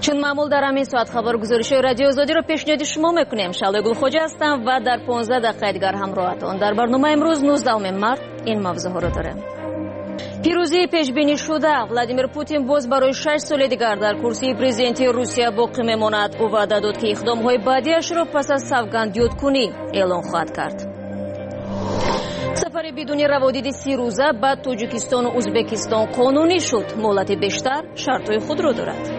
چون معمول در همین ساعت خبرگزارش رادیو آزادی رو پیشنهاد شما میکنیم. شعله گلخوجه هستم و در 15 دقیقه دیگر همراهتون. در برنامه امروز 19 مارس این موضوع ها رو داریم. پیروزی پیش بینی شده. ولادیمیر پوتین باز برای 6 سال دیگر در کرسی پرزیدنتی روسیه باقی میماند. او وعده داد که اقدام‌های بعدیش را پس از سوگندیودکنی اعلام خواهد کرد. سفر بدون روادید 30 روزه بعد تاجیکستان و ازبکستان قانونی شد. مهلت بیشتر شرط‌های خود را دارد.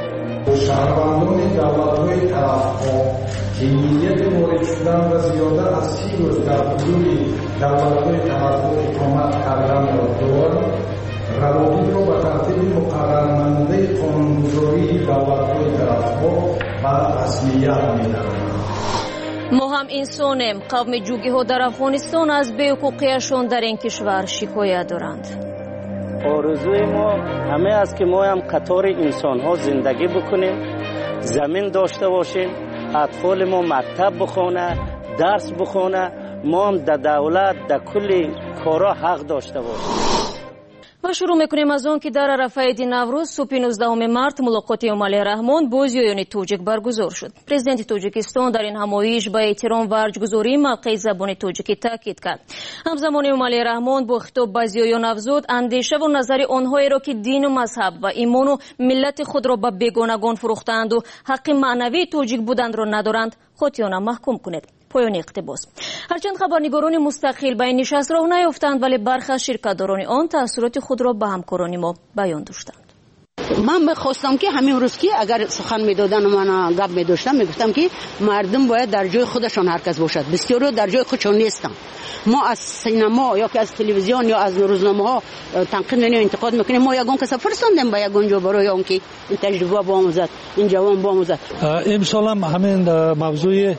شهروندان دولت‌های طرف‌ها که نیت وارد شدن و زیاده از 30 روز در حدود دولت‌های طرف‌ها اقامت کردن را دارند، روابط را به ترتیب مقررنامه قانونگذاری دولت‌های طرف‌ها بر رسمیت می‌دهند. ما هم انسانیم. قوم جوگی ها در افغانستان از بی‌حقوقیشان در این کشور شکایت دارند. آرزوی ما همه است که ما هم قطار انسان ها زندگی بکنیم، زمین داشته باشیم، اطفال ما مکتب بخونه، درس بخونه، ما هم در دولت در کل کارا حق داشته باشیم. و شروع میکنیم از اون که در عرفه عید نوروز صبح 19 مارس ملاقات امالی رحمان با زیایان توجیک برگزار شد. پرزیدنت تاجیکستان در این همایش با احترام و ارجگذاری موقع زبان توجیکی تاکید کرد. همزمان امالی رحمان با خطاب به زیایان افزود اندیشه و نظر آنهایی را که دین و مذهب و ایمان و ملت خود را به بیگانگان فروختند و حق معنوی توجیک بودند را ندارند خودیانه محکوم کنید. پایان اقتباس. هرچند خبرنگاران مستقل به این نشست راه نیافتند ولی برخی از شرکت‌داران آن تأثیرات خود را به همکاران ما بیان داشتند. من می‌خواستم که همین روز که اگر سخن می‌دادن و من گپ می‌داشتم میگفتم که مردم باید در جای خودشان هر کس باشد. بسیاری در جای خودشان نیستند. ما از سینما یا که از تلویزیون یا از روزنامه‌ها تنقید و انتقاد می‌کنیم. ما یگان کس فرستادیم به یگان جا برای اون که این تجربه با آموزد، این جوان با آموزد. امسال هم همین موضوع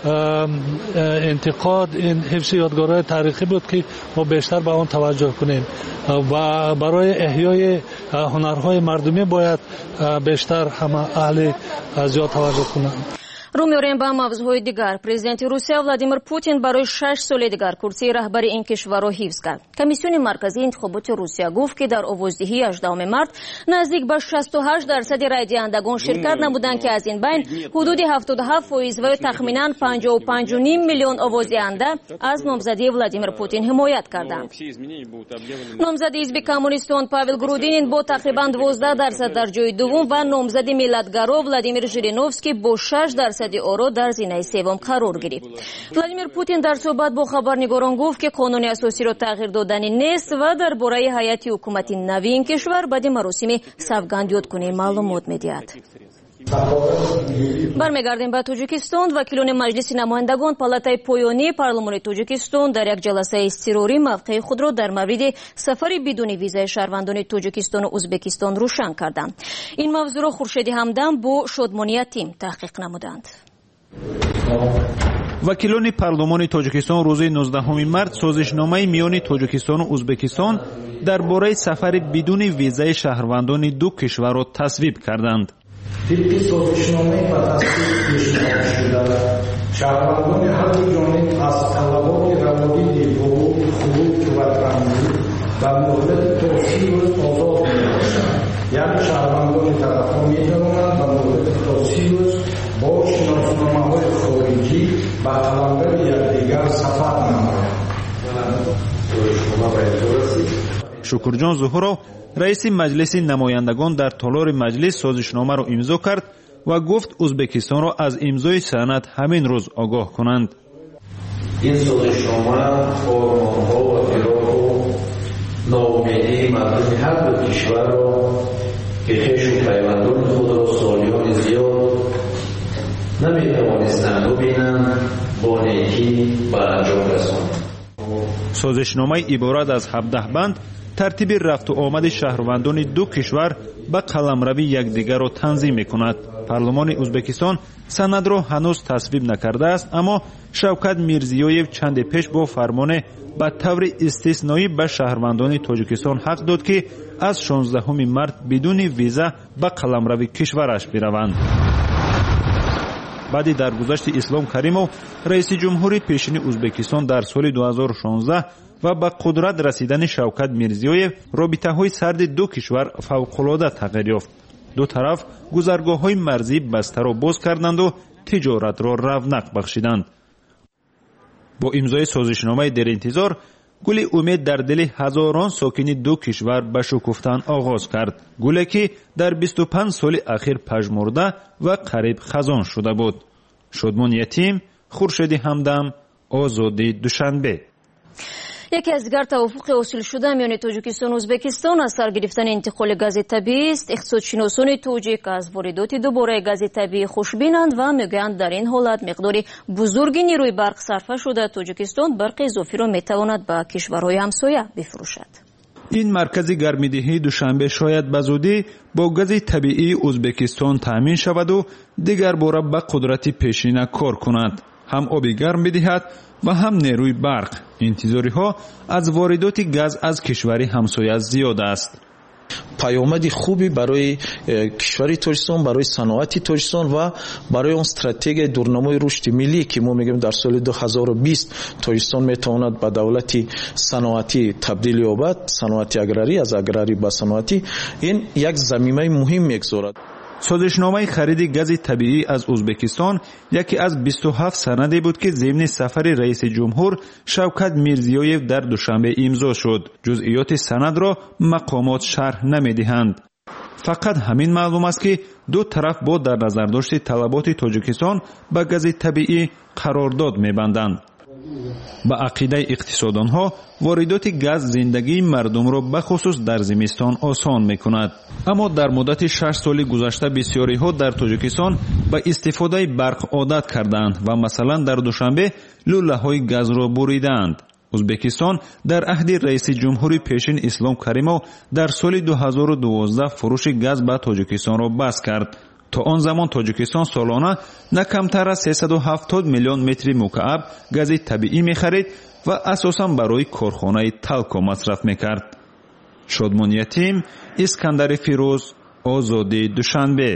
انتقاد این حفظ یادگارهای تاریخی بود که ما بیشتر به آن توجه کنیم و برای احیای هنرهای مردمی باید بیشتر همه اهل زیاد توجه کنند. رو می‌آوریم به موضوعهای دیگر. پرزیدنت روسیه ولادیمیر پوتین برای 6 سال دیگر کرسی رهبری این کشور را حفظ کرد. کمیسیون مرکزی انتخابات روسیه گفت که در آوازدهی 18 مارس نزدیک به 68% رای دهندگان شرکت نمودند که از این بین حدود 77% و تخمیناً 55.5 میلیون آوازدهنده از نامزدی ولادیمیر پوتین حمایت کردند. نامزد حزب کمونیستان پاول گرودینین با تقریباً 12% در جای دوم و نامزد ملتگرا ولادیمیر ژیرینوفسکی با 6% آرا در زینه سوم قرار گرفت. ولادیمیر پوتین در صحبت با خبرنگاران گفت که قانون اساسی را تغییر دادنی نیست و درباره هیئت حکومتی نوی این کشور بعد مراسم سوگندیودکنی معلومات می‌دهد. برمیگردیم به تاجیکستان. وکیلان مجلس نمایندگان پالاتای پایانی پارلمان تاجیکستان در یک جلسه اضطراری موقع خود را در مورد سفر بدون ویزای شهروندان تاجیکستان و ازبکستان روشن کردند. این موضوع را خورشید همدم با شادمانی تیم تحقیق نمودند. وکیلان پارلمان تاجیکستان روز 19 مارس سازشنامه میان تاجیکستان و ازبکستان درباره سفر بدون ویزای شهروندان دو کشور را تصویب کردند. طبق سازشنامه و تصویب پیشنهاد شده شهروندان هر دو جانب از طلبات روابط حقوق خروج و ترانزیت در مدت تا 30 روز آزاد می‌باشند. یعنی شهروندان طرف‌ها می‌توانند در مدت تا 30 روز با شناسنامه‌های خارجی به قلمرو یکدیگر سفر نمایند. شکرجان ظهورو رئیس مجلس نمایندگان در تالار مجلس سازشنامه را امضا کرد و گفت ازبکستان را از امضای سند همین روز آگاه کنند. این سازشنامه آرمان‌ها و فراق و ناامیدی مردم هر دو کشور را که خویش و پیوندان خود را سالیان زیاد نمی‌توانستند ببینند با نیکی به انجام رساند. سازشنامه عبارت از 17 بند ترتیب رفت و آمد شهروندان دو کشور به قلمروی یکدیگر را تنظیم می‌کند. پارلمان ازبکستان سند را هنوز تصویب نکرده است، اما شوکت میرزیویف چند پیش با فرمان به طور استثنایی به شهروندان تاجیکستان حق داد که از 16 مارس بدون ویزا به قلمرو کشورش بروند. بعد درگذشت اسلام کریمов رئیس جمهوری پیشین ازبکستان در سال 2016 و به قدرت رسیدن شوکت میرزیویف رابطه‌های سرد دو کشور فوق‌العاده تغییر یافت. دو طرف گذرگاه‌های مرزی بسته را باز کردند و تجارت را رونق بخشیدند. با امضای سازشنامه در انتظار، گل امید در دل هزاران ساکن دو کشور به شکفتن آغاز کرد. گلی که در 25 سال اخیر پژمرده و قریب خزان شده بود. شادمان یتیم، خورشید همدم، آزادی دوشنبه. یکی از دیگر توافق حاصل شده میان تاجیکستان و ازبکستان از سر گرفتن انتقال گاز طبیعی است. اقتصادشناسان تاجیک از واردات دوباره گاز طبیعی خوشبینند و میگویند در این حالت مقدار بزرگی نیروی برق صرف شده تاجیکستان برق اضافی را میتواند به کشورهای همسایه بفروشد. این مرکز گرمایدهی دوشنبه شاید به زودی با گاز طبیعی ازبکستان تامین شود و دیگر باره به قدرت پیشینه کار کند. هم آب گرم بدهد و هم نیروی برق. انتظاری ها از واردات گاز از کشور همسایه زیاد است. پیامد خوبی برای کشور تاجیکستان، برای صنعت تاجیکستان و برای اون استراتژی دورنمای رشد ملی که ما میگیم در سال 2020 تاجیکستان میتواند به دولت صنعتی تبدیل یابد، صنعت اگراری از اگراری به صنعتی. این یک زمینه مهم میگذارد. سازشنامه خرید گاز طبیعی از ازبکستان یکی از 27 سندی بود که ضمن سفر رئیس جمهور شوکت میرزیویف در دوشنبه امضا شد. جزئیات سند را مقامات شرح نمیدهند. فقط همین معلوم است که دو طرف با در نظر داشت طلبات تاجیکستان به گاز طبیعی قرارداد میبندند. با عقیده اقتصاددان ها واردات گاز زندگی مردم را به خصوص در زمستان آسان میکند. اما در مدت 6 سال گذشته بسیاری ها در تاجیکستان به استفاده برق عادت کردند و مثلا در دوشنبه لوله های گاز را بریدند. ازبکستان در عهد رئیس جمهور پیشین اسلام کریموف در سال 2012 فروش گاز به تاجیکستان را بس کرد. تا آن زمان تاجیکستان سالانه نه کمتر از 370 میلیون متر مکعب گاز طبیعی می‌خرید و اساساً برای کارخانه تلکو مصرف می‌کرد. شادمان یتیم، اسکندر فیروز، آزادی دوشنبه.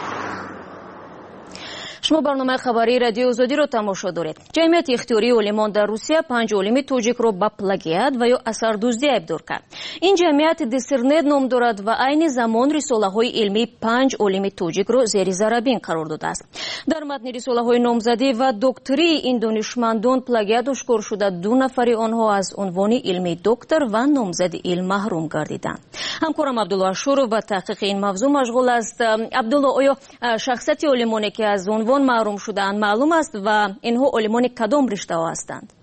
شما برنامه خبری رادیو آزادی را تماشا دارید. جمعیت اختیاری عالمان در روسیه 5 عالم تاجیک را به پلاگیات و یا اثردوزی ایبدار کرد. این جمعیت دیسرنت نام دارد و عین زمان رساله‌های علمی 5 عالم تاجیک را زیر ذره بین قرار داده است. در متن رساله‌های نامزدی و دکتری این دانشمندان پلاگیات اشکار شده 2 نفر آنها از عنوان علمی دکتر و نامزد علم محروم گردیدند. همکارم عبدالله شورو با تحقیق این موضوع مشغول است. عبدالله، آیا شخصیت علمانی که از عنوان محروم شدند معلوم است و اینها علمان کدام رشته ها هستند؟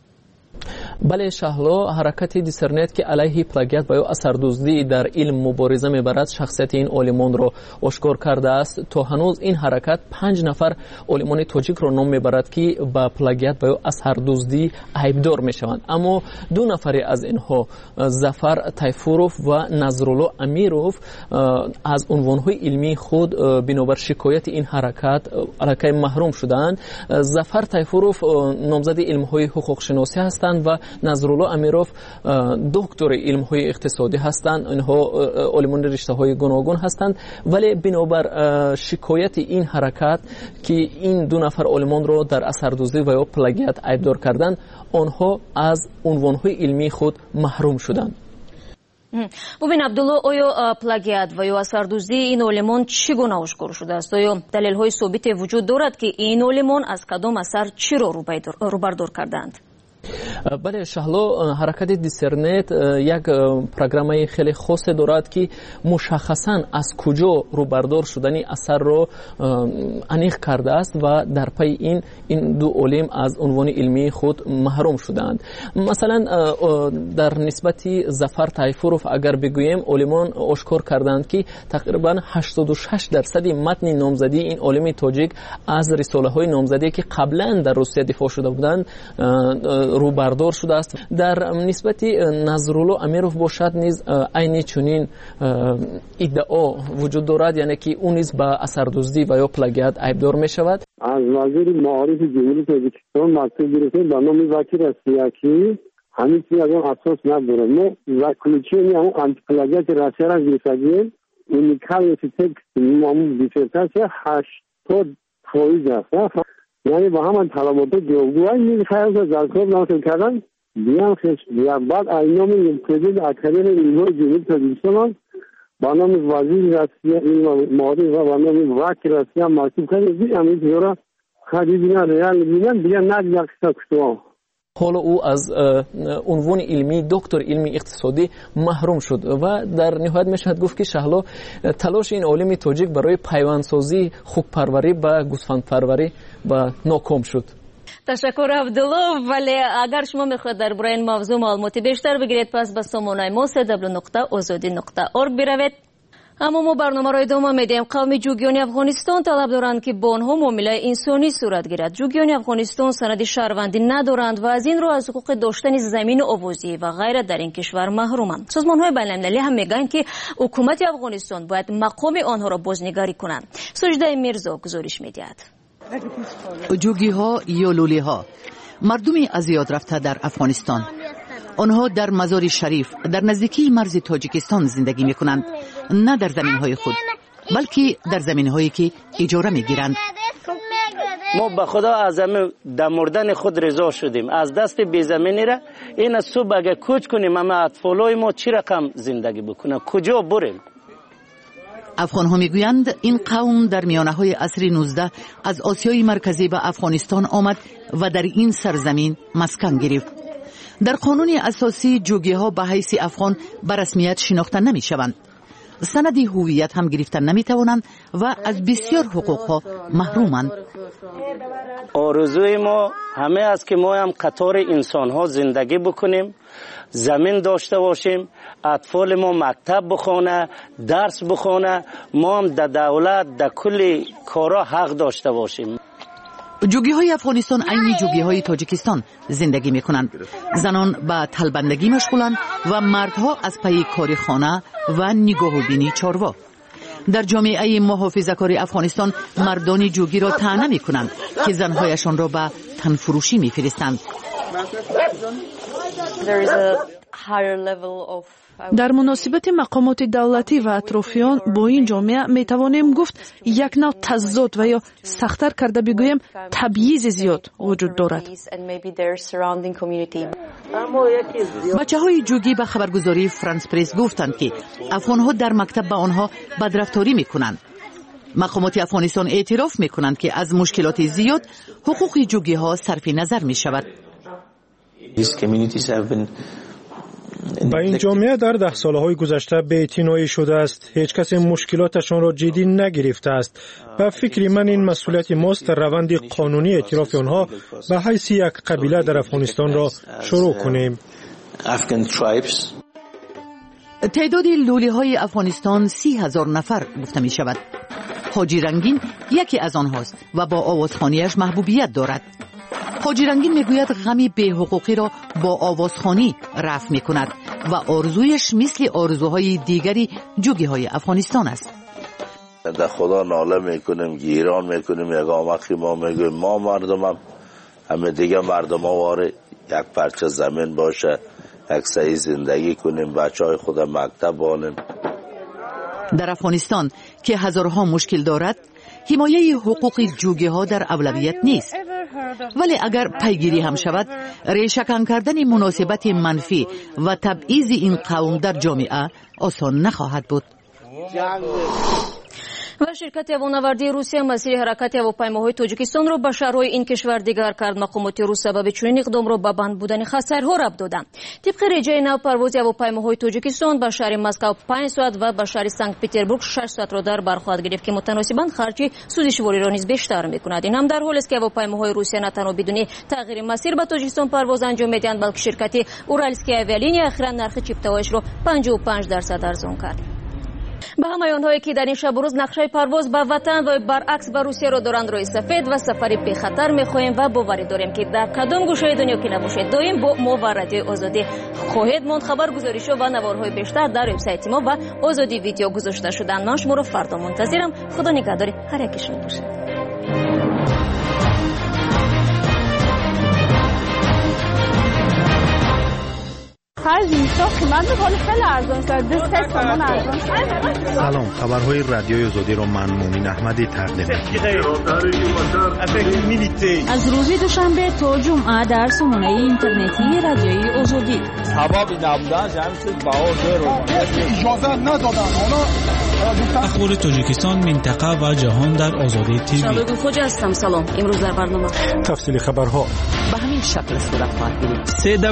بله شهلا، حرکت دیسرنت که علیه پلاگیات و یا اثردوزی در علم مبارزه میبرد شخصیت این علمان را آشکار کرده است. تا هنوز این حرکت 5 نفر علمان تاجیک را نام میبرد که با پلاگیات و یا اثردوزی عیبدار میشوند، اما 2 نفر از اینها ظفر تایفوروف و نظرالله امیروف از عنوانهای علمی خود بنابر شکایت این حرکت علیه محروم شدند. ظفر تایفوروف نامزد علمهای حقوق شناسی هستند و نظرالله امیروف دکتر علمهای اقتصادی هستند. اینها علمان رشته‌های گوناگون هستند، ولی بنابر شکایت این حرکت که این 2 نفر علمان را در اثردوزی و یا پلاگیات عیبدار کردند، آنها از عنوانهای علمی خود محروم شدند. ببین عبدالله، آیا پلاگیات و یا اثردوزی این علمان چگونه آشکار شده است؟ آیا دلیل‌های ثابت وجود دارد که این علمان از کدام اثر چی را روبردار کردند؟ بله شهلا، حرکت دیسرنت یک پروگرام خیلی خاص دارد که مشخصاً از کجا روبردار شدن اثر را انیق کرده است و در پی این 2 علم از عنوان علمی خود محروم شدند. مثلا در نسبت ظفر تایفوروف اگر بگوییم، علمان آشکار کردند که تقریبا 86% متن نامزدی این علم تاجیک از رساله‌های نامزدی که قبلا در روسیه دفاع شده بودند روبردار شده است. در نسبت نظرالله امیروف باشد نیز عین چنین ادعا وجود دارد، یعنی که اون نیز به اثردوزی و یا پلاگیات عیبدار می شود. از وزیر معارف جمهوری تاجیکستان مکتوب گرفته به نام وکیل سیاسی همین چیز از اون اساس نداره. ما заключение антиплагиат Россия را گرفتیم. уникальность текст معمول دیسرتاسیا 80% است. یعنی با همان طلبات جوگوهای میخواهد در کار ناصل کردن بیان خش بعد اینام پرزیدنت اکادمی علوم جمهوری تاجیکستان برنامه وزیر روسیه این معاون و برنامه وکیل روسیه مکتوب کرد امید زورا خریدینا ریال میلیون دیگه نگذاشت کشتو. حالا او از عنوان علمی دکتر علمی اقتصادی محروم شد و در نهایت میشد گفت که شهلا تلاش این عالم تاجیک برای پیوندسازی خوک پروری با گوسفند پروری با ناکام شد. تشکر عبدالله. ولی اگر شما میخواید درباره این موضوع معلوماتی بیشتر بگیرید پس به سامانه ما www.azadi.org بروید. اما ما برنامه را ادامه میدیم. قوم جوگیان افغانستان طلب دارند که با آنها معامله انسانی صورت گیرد. جوگیان افغانستان سند شهروندی ندارند و از این رو از حقوق داشتن زمین آوازی و غیره در این کشور محرومند. سازمان‌های بین‌المللی هم میگن که حکومت افغانستان باید مقام آنها را بازنگری کنند. سجده میرزا گزارش میدهد. جوگی‌ها یا لولی‌ها مردمی از یاد رفته در افغانستان. آنها در مزار شریف در نزدیکی مرز تاجیکستان زندگی می‌کنند، نه در زمین‌های خود بلکه در زمین‌هایی که اجاره می‌گیرند. ما به خدا از در مردن خود رضا شدیم. از دست بی زمینی را این صبح اگه کوچ کنیم اما اطفالای ما چی رقم زندگی بکنن، کجا بریم؟ افغان‌ها میگویند این قوم در میانه‌های عصر 19 از آسیای مرکزی به افغانستان آمد و در این سرزمین مسکن گرفت. در قانون اساسی جوگی‌ها به حیث افغان به رسمیت شناخته نمی‌شوند. سند هویت هم گرفتن نمی‌توانند و از بسیار حقوق‌ها محرومند. آرزوی ما همه است که ما هم قطار انسان‌ها زندگی بکنیم، زمین داشته باشیم، اطفال ما مکتب بخونه، درس بخونه، ما هم در دولت در کل کارا حق داشته باشیم. جوگی‌های افغانستان عین جوگی‌های تاجیکستان زندگی می‌کنند. زنان به تلبندگی مشغولند و مردها از پی کار خانه و نگاه‌بینی چاروا. در جامعه محافظه‌کار افغانستان مردان جوگی را طعنه می‌کنند که زن‌هایشان را به تنفروشی می‌فرستند. در مناسبت مقامات دولتی و اطرافیان با این جامعه می توانیم گفت یک نوع تضاد و یا سخت‌تر کرده بگویم تبعیض زیاد وجود دارد. بچه‌های جوگی به خبرگزاری فرانس پرس گفتند که افغان‌ها در مکتب به آنها بدرفتاری می‌کنند. مقامات افغانستان اعتراف می‌کنند که از مشکلات زیاد حقوق جوگی‌ها صرف نظر می‌شود. با این جامعه در 10 سالهای گذشته بی‌اعتنایی شده است. هیچ کس مشکلاتشان را جدی نگرفته است. به فکر من این مسئولیت ماست در روند قانونی اعتراف آنها به حیث یک قبیله در افغانستان را شروع کنیم. تعداد لولی‌های افغانستان 30,000 نفر گفته می شود. حاجی رنگین یکی از آنهاست و با آوازخوانیش محبوبیت دارد. حاجی رنگین میگوید غمی بی حقوقی را با آوازخوانی رفع می کند و آرزویش مثل آرزوهای دیگری جوگی‌های افغانستان است. در خدا ناله میکنیم، گیران میکنیم، یگامخی ما میگویم ما مردمم، همه دیگه مردم ها واره یک پرچه زمین باشه، یک صحیح زندگی کنیم، بچه های خود مکتب بانیم. در افغانستان که هزارها مشکل دارد، حمایه حقوق جوگی‌ها در اولویت نیست. ولی اگر پیگیری هم شود، ریشه‌کن کردن مناسبت منفی و تبعیض این قوم در جامعه آسان نخواهد بود. و شرکت هوانوردی روسیه مسیر حرکت هواپیماهای تاجیکستان را به شهرهای این کشور دیگر کرد. مقامات روس سبب چنین اقدام را به بند بودن خطرها ربط دادند. طبق رجای نو پرواز هواپیماهای تاجیکستان به شهر مسکو 5 ساعت و به شهر سنت پترزبورگ 6 ساعت را در بر خواهد گرفت که متناسباً خرج سوزشواری را نیز بیشتر می‌کند. این هم در حالی است که هواپیماهای روسیه نه تنها بدون تغییر مسیر به تاجیکستان پرواز انجام می‌دهند بلکه شرکت اورالسکی اویالینی اخیراً نرخ چیپتوایش را 55% ارزان کرد. به همایان‌هایی که در این شب و روز نقشه پرواز به وطن و برعکس به روسیه را دارند روی سفید و سفری بی خطر می‌خواهیم و باوری داریم که در کدام گوشه دنیا که نباشید دائم با ما و رادیو آزادی خواهید ماند. خبرگزاری‌ها و نوارهای بیشتر در وبسایت ما و آزادی ویدیو گذاشته شدن. من شما را فردا منتظرم. خدا نگهدار هر یکیشون باشه. سلام، خبرهای رادیوی آزادی را من مومن احمدی تقدیم از روز دوشنبه تا جمعه در سامانه اینترنتی رادیوی آزادی. سبب نبودنش همین باور اجازه ندادن اخبار تاجیکستان، منطقه و جهان در آزادی تیوی. شبگون خوش هستم. سلام. امروز در برنامه تفصیل خبرها به همین شکل صورت خواهد گرفت.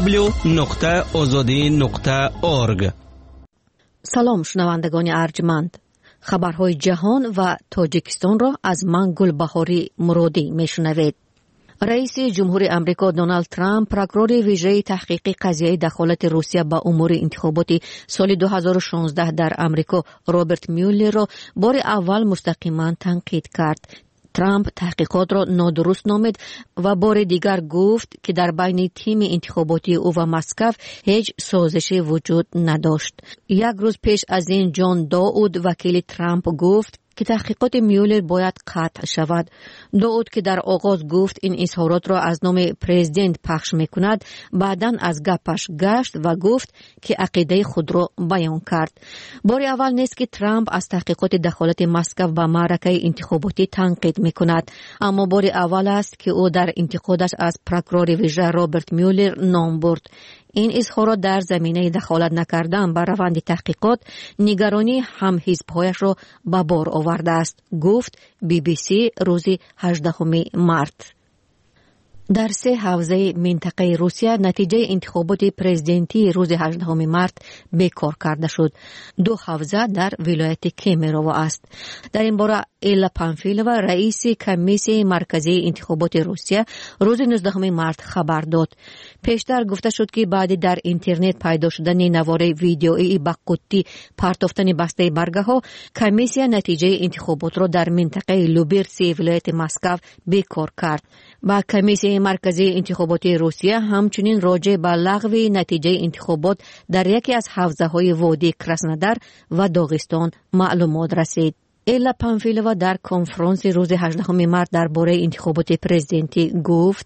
www.azadi.org. سلام شنوندگان ارجمند. خبرهای جهان و تاجیکستان را از من گلبهاری مرادی میشنوید. رئیس جمهور امریکا دونالد ترامپ پروکورور ویژه تحقیقی قضیه دخالت روسیه به امور انتخابات سال 2016 در امریکا رابرت میولر را بار اول مستقیما تنقید کرد. ترامپ تحقیقات را نادرست نامید و بار دیگر گفت که در بین تیم انتخاباتی او و مسکو هیچ سازشی وجود نداشت. یک روز پیش از این جان داود وکیل ترامپ گفت که تحقیقات میولر باید قطع شود. داود که در آغاز گفت این اظهارات را از نام پرزیدنت پخش میکند، بعداً از گپش گشت و گفت که عقیده خود را بیان کرد. بار اول نیست که ترامپ از تحقیقات دخالت مسکو به معرکه انتخاباتی تنقید میکند، اما بار اول است که او در انتقادش از پروکورور ویژه رابرت میولر نام برد. این اظهارات در زمینه دخالت نکردن بر روند تحقیقات نگرانی هم حزب‌هایش را به بار آورده است، گفت BBC روز 18 مارس. در 3 حوزه منطقه روسیه نتیجه انتخابات پرزیدنتی روز 18 مارس بیکار کرده شد. 2 حوزه در ولایت کیمیروو است. در این باره ایلا پانفیلووا رئیس کمیسیون مرکزی انتخابات روسیه روز 19 مارس خبر داد. پیشتر گفته شد که بعد در اینترنت پیدا شدن نوار ویدیویی با قطی پرتافتن بسته برگه ها، کمیسیون نتیجه انتخابات را در منطقه لوبرسی ولایت مسکو بیکار کرد. با کمیسیون مرکزی انتخابات روسیه همچنین راجع به لغو نتیجه انتخابات در یکی از حوزه‌های وادی کراسنودار و داغستان معلومات رسید. ایلا پانفیلووا در کنفرانس روز 18 مارس درباره انتخابات پرزیدنتی گفت: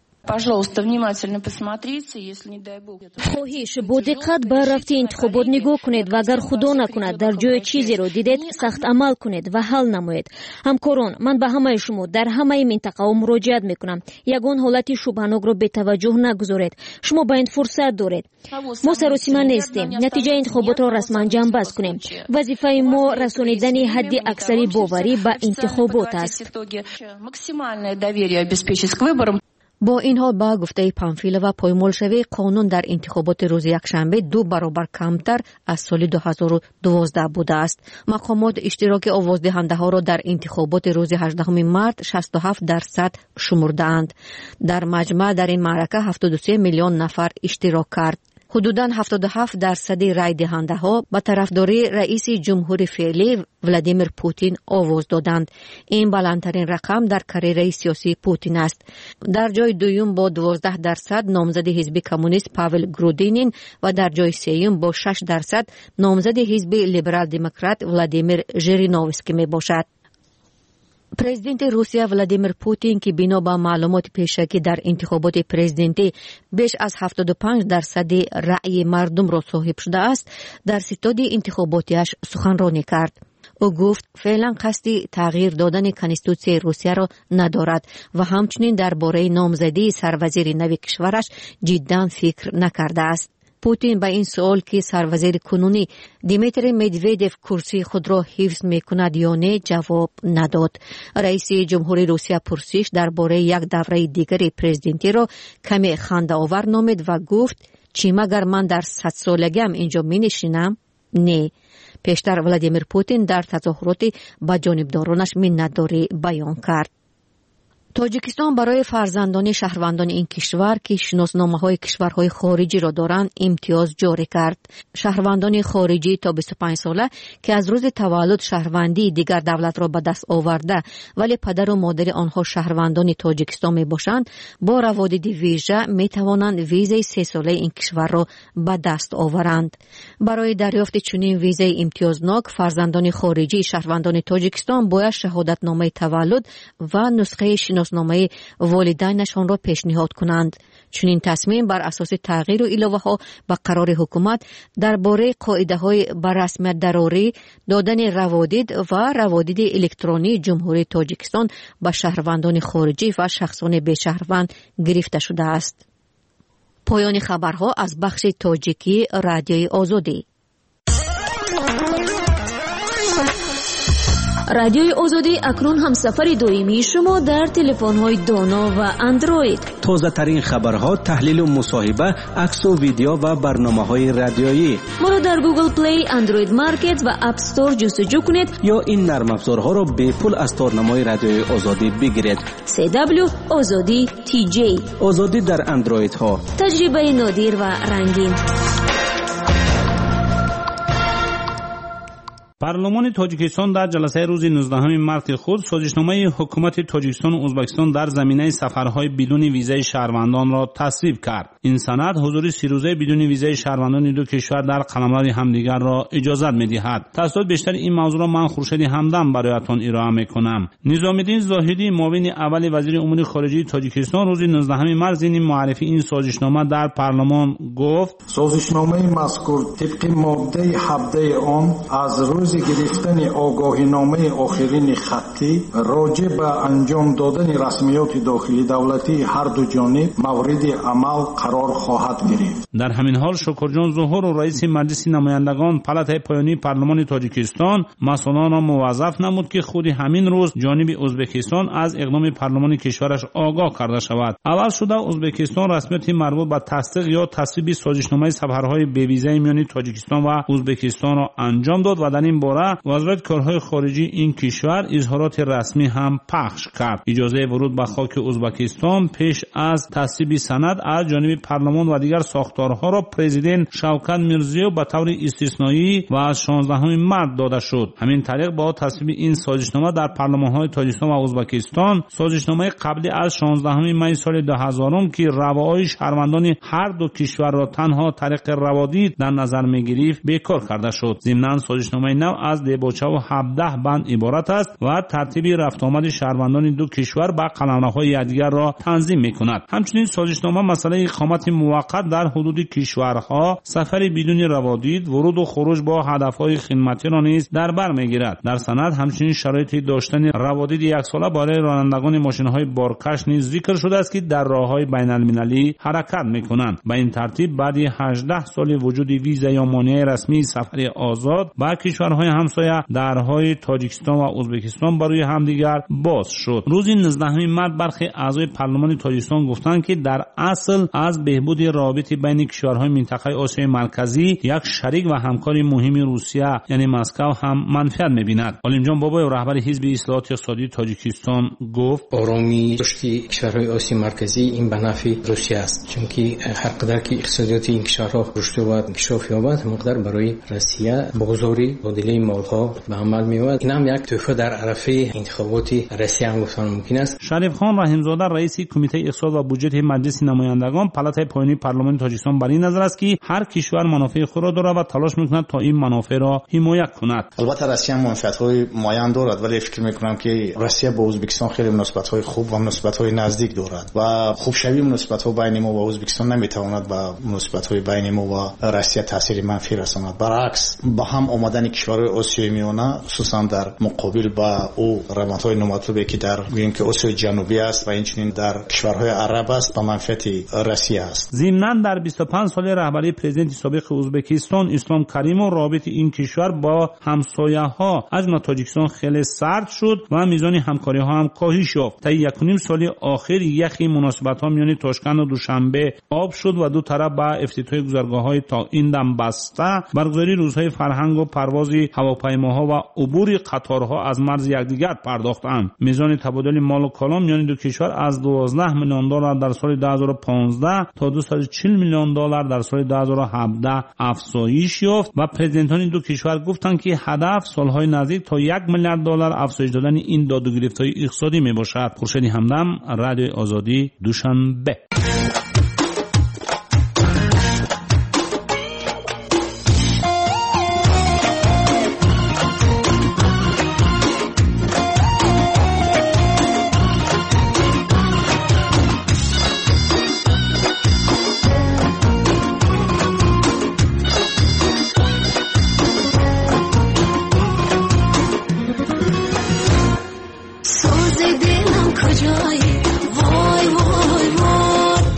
خواهش با دقت به رفت انتخابات نگاه کنید و اگر خدا نکند در جای چیزی رو دیدید سخت عمل کنید و حل نمایید. همکاران، من به همه شما در همه منطقه مراجعت میکنم. یگان حالت شبهناک رو به توجه نگذارید. شما با این فرصت دارید. ما سراسیمه نیستیم. نتیجه انتخابات را رسما جنبش کنیم. وظیفه ما رسانیدن حد اکثری باوری به انتخابات است. با این حال با گفته پانفیلووا پایمال شوی قانون در انتخابات روز یکشنبه 2 برابر کمتر از سال 2012 بوده است. مقامات اشتراک آوازدهنده ها را در انتخابات روز 18 مارس 67% شمردند. در مجمع در این معرکه 73 میلیون نفر اشتراک کرد. حدوداً 77% رای دهنده ها به طرفداری رئیس جمهور فعلی ولادیمیر پوتین آواز دادند. این بلندترین رقم در کاریره سیاسی پوتین است. در جای دوم با 12% نامزد حزب کمونیست پاول گرودینین و در جای سوم با 6% نامزد حزب لیبرال دموکرات ولادیمیر ژیرینوفسکی می باشد. پرزیدنت روسیه ولادیمیر پوتین که بنا به معلومات پیشکی در انتخابات پرزیدنتی بیش از 75% رأی مردم را صاحب شده است، در ستاد انتخاباتیش سخنرانی کرد. او گفت فعلا قصد تغییر دادن کنستیتوسیون روسیه را ندارد و همچنین درباره نامزدی سروزیر نو کشورش جدا فکر نکرده است. پوتین به این سوال که سروزیر کنونی دیمیتری مدویدف کرسی خود را حفظ میکند یا نه جواب نداد. رئیس جمهوری روسیه پرسش درباره یک دوره دیگری پرزیدنتی را کمی خنده آور نامید و گفت چی مگر من در 100 سالگیم اینجا می نشینم؟ نه. پیشتر ولادیمیر پوتین در تظاهرات با جانبدارانش منتداری بیان کرد. تاجیکستان برای فرزندان شهروندان این کشور که شناسنامه‌های کشورهای خارجی را دارند امتیاز جاری کرد. شهروندان خارجی تا 25 ساله که از روز تولد شهروندی دیگر دولت را به دست آورده ولی پدر و مادر آنها شهروندان تاجیکستان می باشند، با روادید ویژه می توانند ویزای 3 ساله این کشور را به دست آورند. برای دریافت چنین ویزای امتیازناک فرزندان خارجی شهروندان تاجیکستان باید شهادتنامه تولد و نسخه شناسنامه والدینشان را پیشنهاد کنند. چنین تصمیم بر اساس تغییر و علاوه ها به قرار حکومت درباره قاعده های بر رسمیت ضروری دادن روادید و روادید الکترونی جمهوری تاجیکستان به شهروندان خارجی و شخصان به شهروند گرفته شده است. پایان خبرها از بخش تاجیکی رادیوی آزادی. رادیوی آزادی اکنون هم سفر دائمی شما در تلفن‌های دانا و اندروید. تازه ترین خبرها، تحلیل و مصاحبه، عکس و ویدیو و برنامه‌های رادیویی. ما را در گوگل پلی، اندروید مارکت و اپ استور جستجو کنید یا این نرم افزارها را به پول از تارنمای رادیوی آزادی بگیرید. CW آزادی TJ. آزادی در اندروید ها. تجربه نادر و رنگین. پارلمان تاجیکستان در جلسه روز 19 مارس خود سازشنامه حکومت تاجیکستان و ازبکستان در زمینه سفرهای بدون ویزای شهروندان را تصویب کرد. این سند حضور 3 روزه بدون ویزای شهروندان دو کشور در قلمرو همدیگر را اجازت می‌دهد. تفصیلات بیشتر این موضوع را من خورشید همدم برایتان ارائه می‌کنم. نظام‌الدین زاهدی معاون اول وزیر امور خارجه تاجیکستان روز 19 مارس این معرفی این سازشنامه در پارلمان گفت: سازشنامه مذکور طبق ماده 17 آن از روز گرفتن آگاهینامه آخرین خطی راجع به انجام دادن رسمیات داخلی دولتی هر دو جانب مورد عمل قرار خواهد گرفت. در همین حال شکرجان ظهور و رئیس مجلس نمایندگان پالاتای پایانی پارلمان تاجیکستان مسئولان را موظف نمود که خود همین روز جانب ازبکستان از اقدام پارلمان کشورش آگاه کرده شود. اول شده ازبکستان رسمیات مربوط به تصدیق یا تصویب سازشنامه سفرهای بی ویزای میان تاجیکستان و ازبکستان را انجام داد و در این باره وزارت کارهای خارجی این کشور اظهارات رسمی هم پخش کرد. اجازه ورود به خاک ازبکستان پیش از تصویب سند از جانب پارلمان و دیگر ساختارها را پرزیدنت شوکت میرزیوف به طور استثنایی و از 16 مارس داده شد. همین طریق با تصویب این سازشنامه در پارلمان‌های تاجیکستان و ازبکستان سازشنامه قبلی از 16 می سال 2000 که رواهای شهروندان هر دو کشور را تنها طریق روادید در نظر می‌گرفت بیکار کرده شد. ضمناً سازشنامه نو از دیباچه و 17 بند عبارت است و ترتیب رفت آمد شهروندان دو کشور با قلمروهای یکدیگر را تنظیم می‌کند. همچنین سازشنامه مسئله اقامت موقت در حدود کشورها، سفر بدون روادید، ورود و خروج با هدف‌های خدمتی را نیز در بر می‌گیرد. در سند همچنین شرایط داشتن روادید یک ساله برای رانندگان ماشین‌های بارکش نیز ذکر شده است که در راه‌های بین‌المللی حرکت می‌کنند. به این ترتیب بعد 18 سال وجود ویزا یا مانع رسمی سفر آزاد با کشورهای همسایه درهای تاجیکستان و ازبکستان برای همدیگر باز شد. روز 19 مارس برخی اعضای پارلمان تاجیکستان گفتند که در اصل از بهبود روابط بین کشورهای منطقه آسیای مرکزی یک شریک و همکار مهم روسیه یعنی مسکو هم منفعت می‌بیند. علیم جان بابای رهبر حزب اصلاحات اقتصادی تاجیکستان گفت: آرامی رشد کشورهای آسیای مرکزی این به نفع روسیه است، چون که هر قدر که اقتصادیات این کشورها رشد و انکشاف یابد مقدار برای روسیه بازاری مدل مالها به عمل میاد. این هم یک تحفه در عرفه انتخابات روسیه هم گفتن ممکن است. شریف خان رحیمزاده رئیس کمیته اقتصاد و بودجه مجلس نمایندگان پالاتای پایانی پارلمان تاجیکستان بر این نظر است که هر کشور منافع خود را دارد و تلاش میکند تا این منافع را حمایت کند. البته روسیه هم منفعت‌های معین دارد، ولی فکر میکنم که روسیه با ازبکستان خیلی مناسبت‌های خوب و مناسبت‌های نزدیک دارد و خوب شوی مناسبت‌ها بین ما و ازبکستان نمیتواند با مناسبت‌های بین ما و روسیه تاثیر منفی رساند. برعکس با هم آمدن کشورهای آسیای میانه خصوصا در مقابل با او روابط‌های نامطلوبی که در گوییم که آسیای جنوبی است و اینچنین در کشورهای عرب است به منفعت روسیه است. ضمناً در 25 سال رهبری پرزیدنت سابق ازبکستان اسلام کریموف رابطه این کشور با همسایه‌ها از جمله تاجیکستان خیلی سرد شد و میزان همکاری‌ها هم کاهش یافت. تا 1.5 سال اخیر یخی مناسبت‌ها میان تاشکند و دوشنبه آب شد و دو طرف با افتتاح گذرگاه‌های تا این دم بسته، برگزاری روزهای فرهنگ و پرواز هواپیماها و عبور قطارها از مرز یکدیگر پرداختند. میزان تبادل مال و کالا میان دو کشور از 12 میلیون دلار در سال 2015 تا 240 میلیون دلار در سال 2017 افزایش یافت و پرزیدنتان دو کشور گفتند که هدف سالهای نزدیک تا 1 میلیارد دلار افزایش دادن این داد و گرفت‌های اقتصادی میباشد. خورشید همدم، رادیو آزادی، دوشنبه. کجایی وای وای وای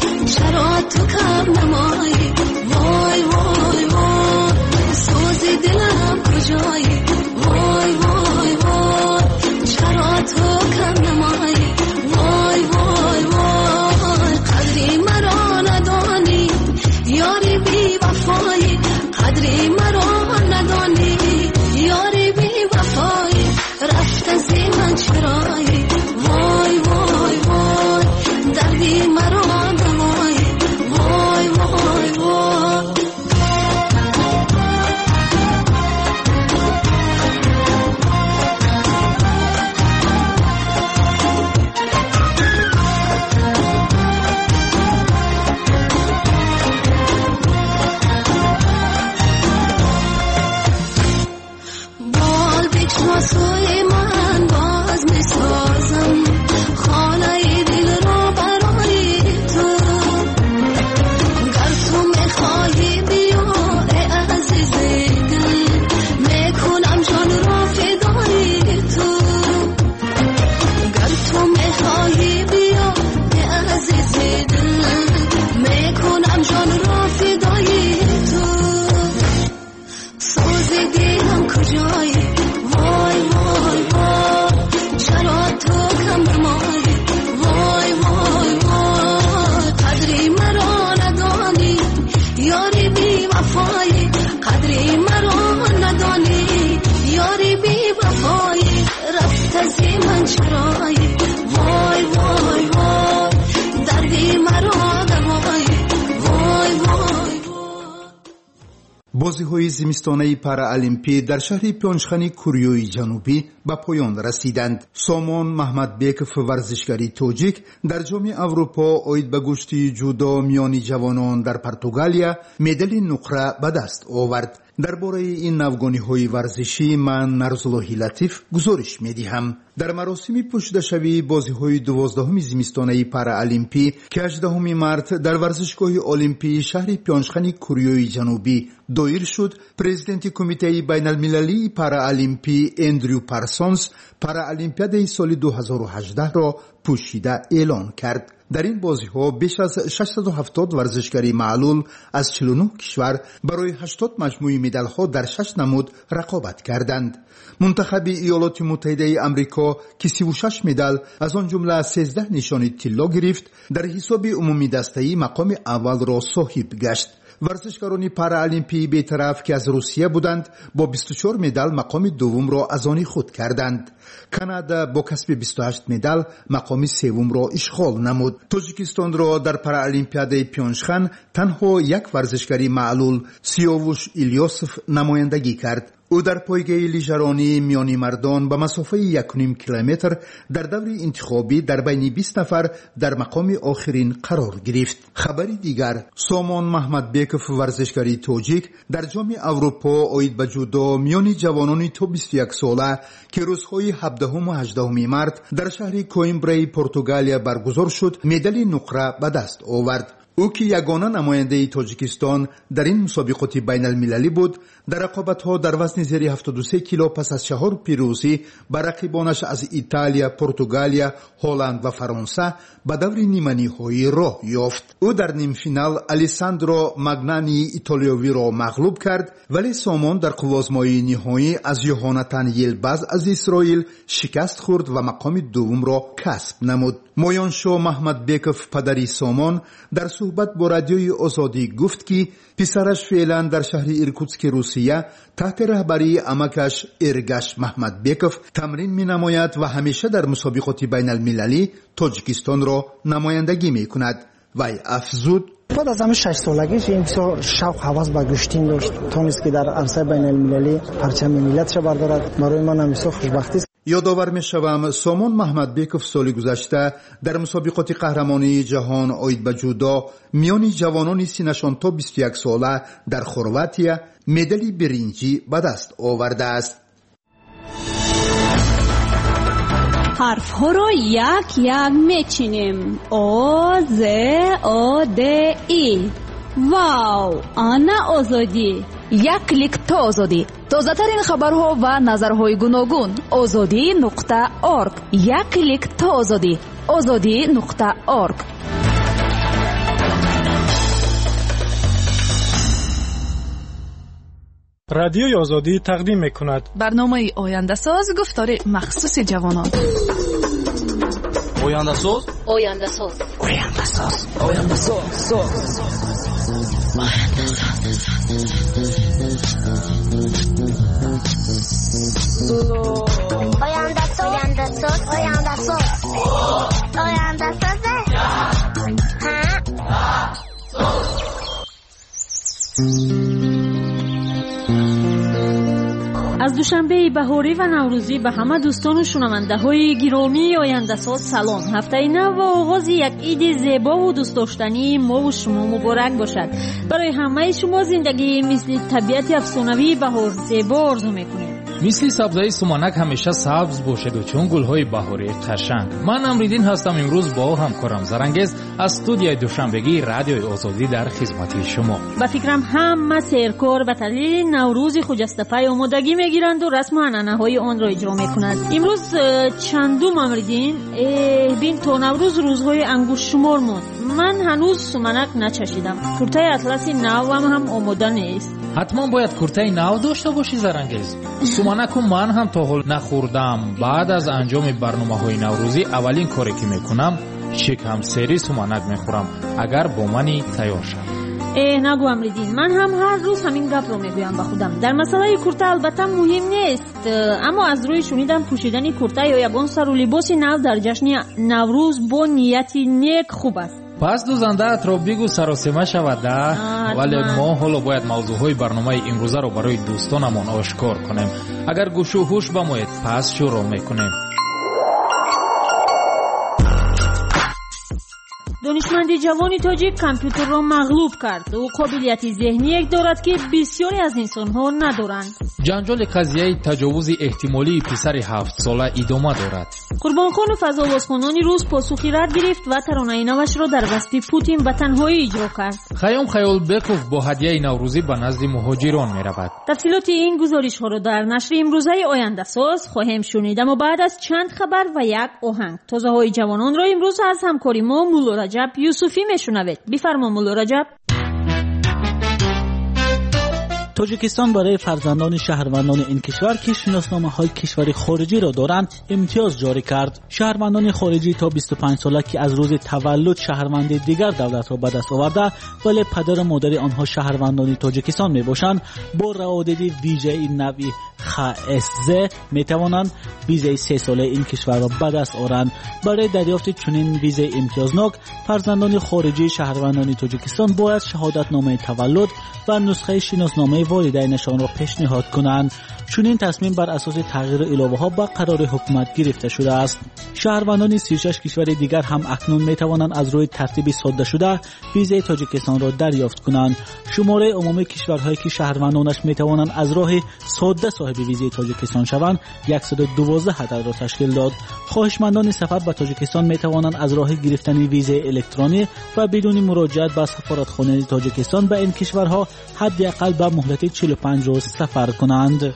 چرایی وای وای وای دردی مرا دوای وای وای. بازی‌های زمستانه پارالیمپی در شهر پیونچخان کوریای جنوبی به پایان رسیدند. سامان محمدبکов ورزشکاری توجیک در جام اروپا اوید به گشتی جودو میانی جوانان در پرتغالیا مدال نقره به دست آورد. درباره این نوگانی‌های ورزشی من نرزاللهی لطیف گزارش می‌دهم. در مراسم پشتشوی بازی‌های 12 زمستانه پارالیمپی که 18 مارس در ورزشگاه المپی شهر پیونچخان کوریای جنوبی دایر شد، پرزیدنت کمیته بین‌المللی پارالیمپی اندریو پارسونز پارالیمپیاد سال 2018 را پوشیده اعلان کرد. در این بازی‌ها بیش از 670 ورزشکاری معلول از 49 کشور برای 80 مجموعه مدال‌ها در 6 نمود رقابت کردند. منتخب ایالات متحده آمریکا که 36 مدال از آن جمله 13 نشان طلا گرفت، در حساب عمومی دسته‌ای مقام اول را صاحب گشت. ورزشکاران پارالیمپی بی‌طرف که از روسیه بودند با 24 مدال مقام دوم را از آن خود کردند. کانادا با کسب 28 مدال مقام سوم را اشغال نمود. تاجیکستان را در پارالیمپیاد پیونچخان تنها یک ورزشکاری معلول سیاوش ایلیاسوف نمایندگی کرد. او در پایگاه لیژرانی میانی مردان به مسافه 1.5 کیلومتر در دور انتخابی در بین 20 نفر در مقام آخرین قرار گرفت. خبری دیگر، سامان محمدبکov ورزشکاری توجیک در جام اروپا اوید به جودو میانی جوانان تا 21 ساله که روزهای 17 و 18 مارس در شهر کویمبرا پرتغالیا برگزار شد مدال نقره به دست آورد. او که یگانه نماینده تاجیکستان در این مسابقات بین المللی بود، در رقابت‌ها در وزن زیر 73 کیلو پس از 4 پیروزی بر رقیبانش از ایتالیا، پرتغالیا، هلند و فرانسه به دور نیمه‌نهایی راه یافت. او در نیم فینال الیساندرو ماگنانی ایتالیایی را مغلوب کرد، ولی سامان در قوازمایی نهایی از یوهاناتان یلباز از اسرائیل شکست خورد و مقام دوم را کسب نمود. مویانشو محمدبکov پدری سامان در صحبت با رادیوی آزادی گفت که پسرش فعلا در شهر ایرکوتسک روسیه تحت رهبری عمکش ارگش محمدبکov تمرین می نماید و همیشه در مسابقات بین المللی تاجیکستان را نمایندگی می کند. وی افزود: بعد از همه 6 سالگیش این بسیار شوق هوس به کشتی داشت، تونست که در عرصه بین المللی پرچم ملتش بردارد. برای من هم بسیار خوشبختی است. یادآور می‌شوم سامان محمدبکov سال گذشته در مسابقات قهرمانی جهان اوید به جودو میان جوانان سنشان تا 21 ساله در خرواتیا مدال برنجی به دست آورده است. حرف ها را یک یک میچینیم. او ز او د ای. واو، آنا آزادی. یک کلیک تا آزادی. تازه ترین خبرها و نظرهای گوناگون. azadi.org. یک کلیک تا آزادی. azadi.org. رادیوی آزادی تقدیم می‌کند برنامه آینده ساز، گفتار مخصوص جوانان. آینده ساز، آینده ساز، آینده ساز، آینده ساز. از دوشنبه بهاری و نوروزی به همه دوستان و شنونده های گرامی آینده ساز سلام. هفته نو و آغاز یک عید زیبا و دوست داشتنی ما و شما مبارک باشد. برای همه شما زندگی مثل طبیعت افسانوی بهار زیبا آرزو میکنیم. مثل سبزهای سمانک همیشه سبز باشد و چون گلهای بهاری قشنگ. من امریدین هستم. امروز با همکارم زرنگز از استودیوی دوشنبگی رادیوی آزادی در خدمت شما. با فکرم همه سیرکار به دلیل نوروز خجسته آمادگی میگیرند و رسم و عنعنه‌های آن را اجرا میکنند. امروز چندم امریدین؟ بین تا نوروز روزهای انگوش شمار موند. من هنوز سمانک نچشیدم. کرته اطلسی نو هم آماده نیست. حتما باید کرته نو داشته باشی زرنگز. سمانکو من هم تا حال نخوردم. بعد از انجام برنامه‌های نوروزی اولین کاری که میکنم شکم سری سمانک میخورم. اگر با منی تیار شد. نگو امریدین، من هم هر روز همین گپ رو میگویم با خودم. در مسئله کرتا البته مهم نیست، اما از روی شنیدن پوشیدن کرتا یا یگان سر و لباس نو در جشن نوروز با نیتی نیک خوب است. پس دوزنده را بگو سراسیمه شود ده. ولی ما حالا باید موضوعهای برنامه امروزه رو برای دوستانمون آشکار کنیم. اگر گوش و هوش بمایید پس شروع میکنیم. دانشمندی جوانی تاجیک کامپیوتر را مغلوب کرد. او قابلیتی ذهنی دارد که بسیاری از انسان‌ها ندارند. جنجال قضیه تجاوز احتمالی پسر 7 ساله ادامه دارد. قربانخان فضابازخانانی روز پاسخی رد گرفت و ترانه نوش را در قصد پوتین به تنهایی اجرا کرد. خیام خیالبکوف با هدیه نوروزی به نزد مهاجران می‌رود. تفصیلات این گزارش‌ها را در نشر امروزه آینده ساز خواهیم شنید، اما بعد از چند خبر و یک آهنگ. تازه‌های جوانان را امروز از همکاری ما مولا رجب یوسفی میشنوید. بفرما مولا رجب. تاجیکستان برای فرزندان شهروندان این کشور که شناسنامه‌های کشور خارجی را دارند امتیاز جاری کرد. شهروندان خارجی تا 25 ساله که از روز تولد شهروند دیگر دولت را به دست آورده ولی پدر و مادر آنها شهروندان تاجیکستان میباشند با روادید ویژه نوعی خاص میتوانند ویزای 3 ساله این کشور را به دست آورند. برای دریافت چنین ویزای امتیازناک فرزندان خارجی شهروندان تاجیکستان باید شهادتنامه تولد و نسخه شناسنامه والدینشان را پیشنهاد کنند. چنین تصمیم بر اساس تغییر الابه‌ها با قرار حکومت گرفته شده است. شهروندان 36 کشور دیگر هم اکنون میتوانند از روی ترتیب ساده شده ویزای تاجیکستان را دریافت کنند. شماره عمومی کشورهایی که شهروندانش میتوانند از راه ساده صاحب ویزای تاجیکستان شوند 112 عدد را تشکیل داد. خواهشمندان سفر به تاجیکستان میتوانند از راه گرفتن ویزای الکترونی و بدون مراجعت به سفارتخانه تاجیکستان به این کشورها حداقل به مهلت 45 روز سفر کنند.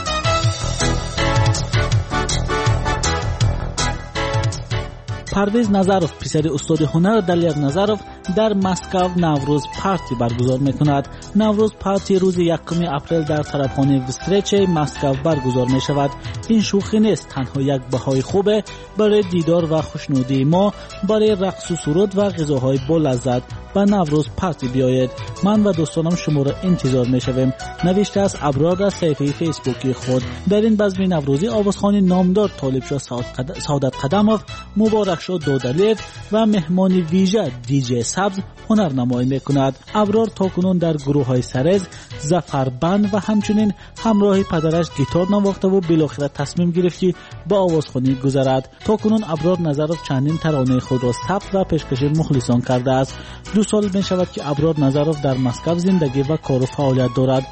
پرویز نظروف پسر استاد هنر دلیر نظروف در مسکو نوروز پارتی برگزار میکند. نوروز پارتی روز 1 اپریل در طرفخانه وستریچ مسکو برگزار می شود. این شوخی نیست، تنها یک بهای خوبه برای دیدار و خوشنودی ما، برای رقص و سرود و غذاهای با لذت و نوروز پارتی بیایید. من و دوستانم شما را انتظار می شویم. نوشته از ابرار در صفحه فیسبوکی خود. در این بزم نوروزی آوازخوان نامدار طالبشاه سعادت قدموف، مبارک شاه دودلیف و مهمان ویژه دیجی سبز هنرنمایی میکند. ابرار تاکنون در گروه های سرز، زفربند و همچنین همراه پدرش گیتار نواخته و بالاخره تصمیم گرفتی با آوازخوانی گذرد. تاکنون ابرار نظروف چندین ترانه خود را ثبت و پیشکش مخلصان کرده است. 2 سال می شود که ابرار نظروف در مسکو زندگی و کار و فعالیت دارد.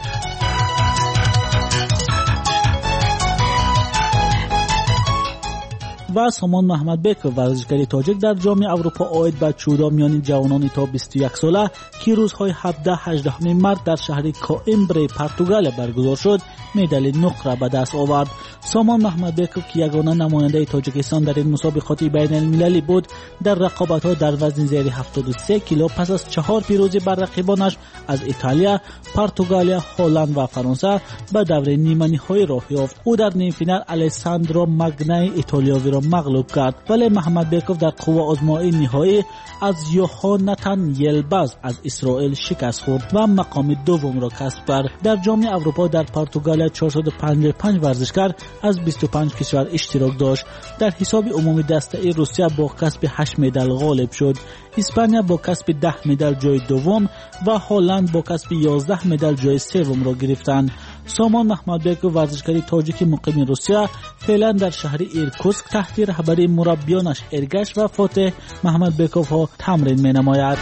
و سامان محمد بیک ورزشکار تاجیک در جام اروپا عاید به چودا میان جوانان تا 21 ساله که روزهای 17-18 مارس در شهر کوئمبره پرتغال برگزار شد مدال نقره را به دست آورد. سامان محمد بیک که یگانه نماینده تاجیکستان در این مسابقات بین المللی بود در رقابت‌ها در وزن زیر 73 کیلو پس از 4 پیروزی بر رقیبانش از ایتالیا، پرتغال، هلند و فرانسه به دور نیمه نهایی راه یافت. او در نیم فینال الساندرو ماگنای ایتالیایی را مغلوب کرد، ولی محمد بیکوف در قوه آزمایی نهایی از یوهانتان یلباز از اسرائیل شکست خورد و مقام دوم را کسب کرد. در جام اروپا در پرتغال 455 ورزشکار از 25 کشور اشتراک داشت. در حساب عمومی دسته روسیه با کسب 8 مدال غالب شد. اسپانیا با کسب 10 مدال جای دوم و هلند با کسب 11 مدال جای سوم را گرفتند. سامان محمد بیک ورزشکار تاجیک مقیم روسیه فعلا در شهر ایرکوتسک تحت رهبری مربیانش ارگش و فاتح محمد بیکوف ها تمرین می نماید.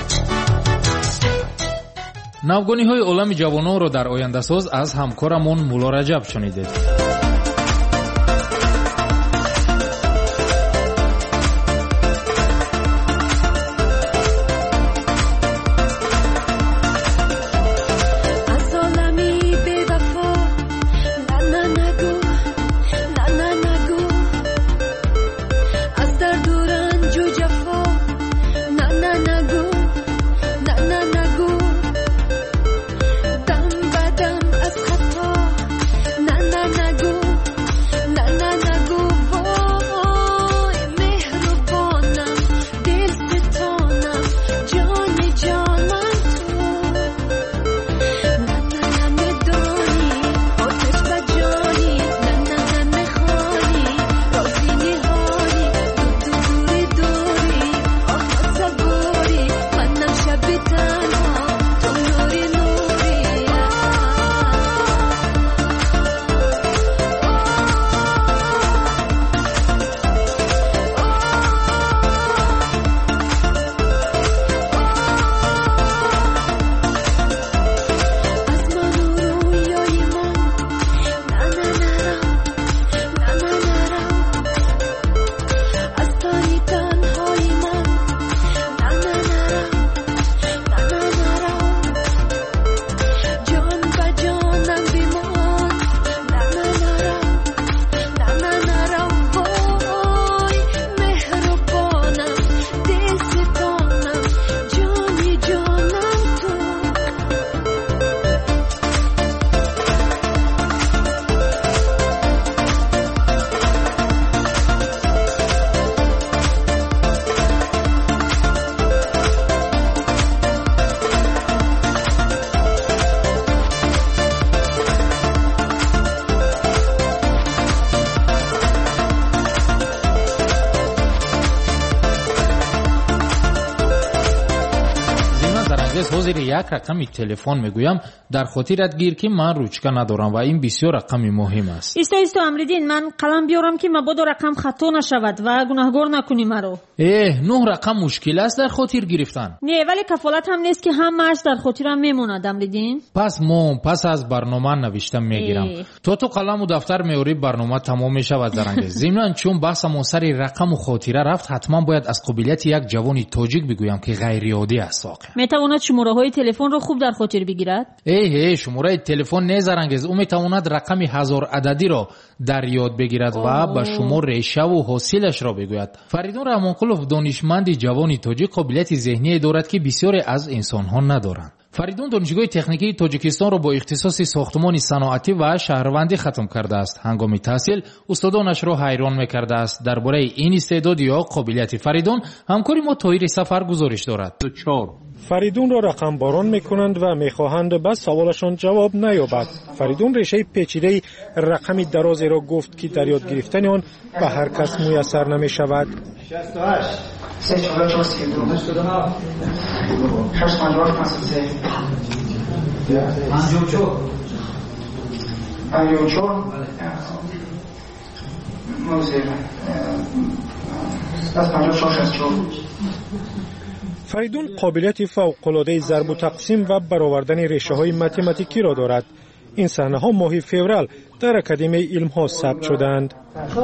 نوگانی های عالم جوانان را در آینده ساز از همکارمون مولا رجب شنیدید. Na na زیر یک رقم تلفن میگویم در خاطرت گیر که من روچکه ندارم و این بسیار رقم مهم است. ایستا امریدین، من قلم بیارم که مبادا رقم خطا نشود و گناهگار نکنی مرا. 9 رقم مشکل است در خاطر گرفتن. نه ولی کفالت هم نیست که همه‌اش در خاطرم میموند امریدین. پس از برنامه نوشتم میگیرم. تو قلم و دفتر میاری برنامه تمام میشود زرنگز. ضمن چون بحثمون سر رقم و خاطره رفت حتما باید از قابلیت یک جوانی تاجیک بگویم که غیر عادی است واقعا. میتواند شماره های تلفن رو خوب در خاطر بگیرد؟ شماره تلفن نه زرنگز، او میتواند رقم 1000 عددی را در یاد بگیرد و به شما ریشه و حاصلش را بگوید. فریدون رحمانقلوف دانشمند جوانی تاجیک قابلیت ذهنی دارد که بسیاری از انسان‌ها ندارند. فریدون دانشگاه تکنیکی تاجیکستان را با اختصاص ساختمان صنعتی و شهروندی ختم کرده است. هنگام تحصیل استادانش را حیران می‌کرده است. درباره این استعداد یا قابلیت فریدون همکاری ما طاهر سفر گزارش دارد. فریدون را رقم باران میکنند و میخواهند بس سوالشان جواب نیابد. فریدون ریشه پیچیده رقمی درازی را گفت که در یاد گرفتن آن به هر کس میسر نمیشود. 68 344 32 فریدون قابلیت فوق‌العاده ضرب و تقسیم و برآوردن ریشه‌های متماتیکی را دارد. این صحنه‌ها ماه فوریه در اکادمی علم‌ها ثبت شدند.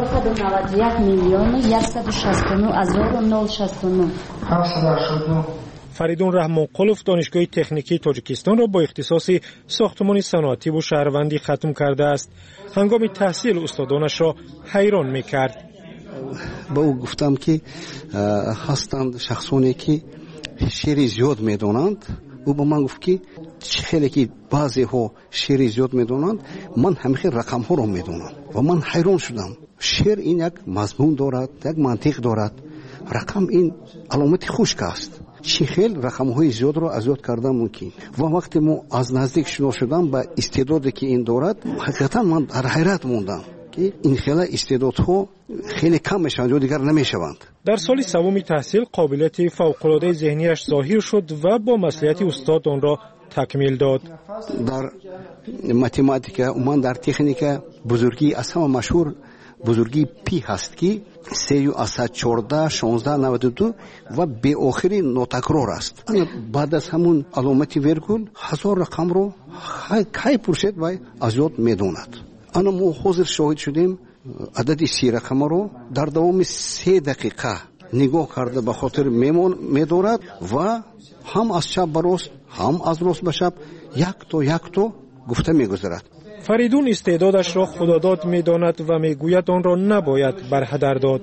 491,969,069 فریدون رحمانقلوف دانشگاه تکنیکی تاجیکستان را با اختصاص ساختمان صنعتی و شهروندی ختم کرده است. هنگام تحصیل استادانش را حیران می‌کرد. با او گفتم که هستند شخصانی که شعر زیاد میدونند. او با من گفت که خیلی که بعضی ها شعر زیاد میدونند، من همیشه رقم ها رو میدونم و من حیران شدم. شعر این یک مضمون دارد، یک منطق دارد، رقم این علامت خشک است. چی خیل رقم های زیاد رو از یاد کردم ممکن. و وقتی ما از نزدیک شروع شدم با استعدادی که این دارد، حقیقتا من در حیرت موندم که این خیلی استعدادها خیلی کم میشوند یا دیگر نمیشوند. در سال سوم تحصیل قابلیت فوق‌العاده ذهنیش ظاهر شد و با مصلحت استاد آن را تکمیل داد. در متماتیک و من در تکنیک بزرگی از همه مشهور بزرگی پی هست که 3 + 14 16 92 و به آخری ناتکرار است. بعد از همون علامت ویرگول 1000 رقم رو کی پرسید و از یاد میدوند. انا ما حاضر شاهد شدیم عدد 30 رقم رو در دوام 3 دقیقه نگاه کرده به خاطر میدارد و هم از شب به روز هم از روز به شب یک تا گفته میگذارد. فریدون استعدادش را خداداد میداند و میگوید آن را نباید برهدر داد.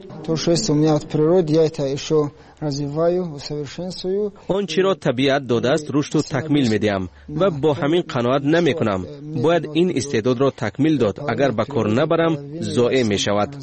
آنچه را طبیعت داده است رشد و تکمیل میدیم و با همین قناعت نمی کنم. باید این استعداد را تکمیل داد. اگر به کار نبرم ضایع می شود.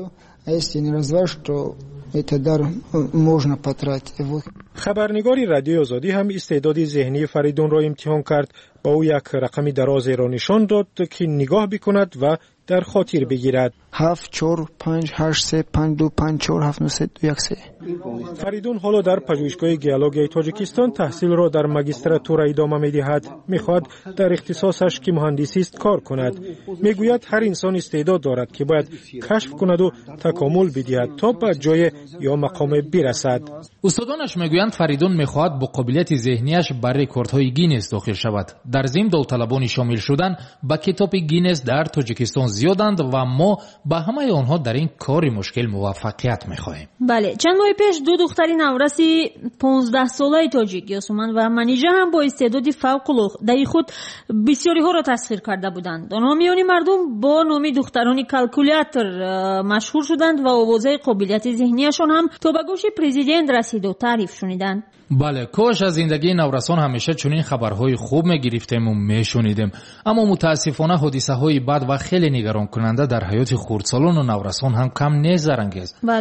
خبرنگاری رادیوی آزادی هم استعداد ذهنی فریدون را امتحان کرد. با او یک رقمی درازی را نشان داد که نگاه بکند و در خاطر بگیرد. 7 4 5 8 3 5 2 5 4 7 9 3 2 1 3. فریدون حالا در پژوهشگاه گیولوژی تاجیکستان تحصیل را در ماجستراتور ادامه می‌دهد. می‌خواهد در اختصاصش که مهندسی است کار کند. میگوید هر انسان استعداد دارد که باید کشف کند و تکامل بدهد تا به جای یا مقام برسد. استادانش میگویند فریدون می‌خواهد با قابلیت ذهنیش بر رکوردهای گینس داخل شود. در ضمن داوطلبان شامل شدن به کتاب گینس در تاجیکستان زیادند و ما با همه آنها در این کار مشکل موفقیت می‌خواهیم. بله، چند ماه پیش دو دختری نورسی 15 ساله تاجیک یاسمن و منیژه هم با استعداد فوق‌العاده خود بسیاری ها را تسخیر کرده بودند. آنها میانی مردم با نام دختران کالکولاتور مشهور شدند و آوازه قابلیت ذهنیشان هم تا به گوش پرزیدنت رسید و تعریف شنیدند. بله، کاش از زندگی نورسان همیشه چنین خبرهای خوب میگرفتیم و میشنیدیم، اما متاسفانه حادثه های بد و خیلی نگران کننده در حیات خردسالان و نورسان هم کم نیست زرنگز. بله.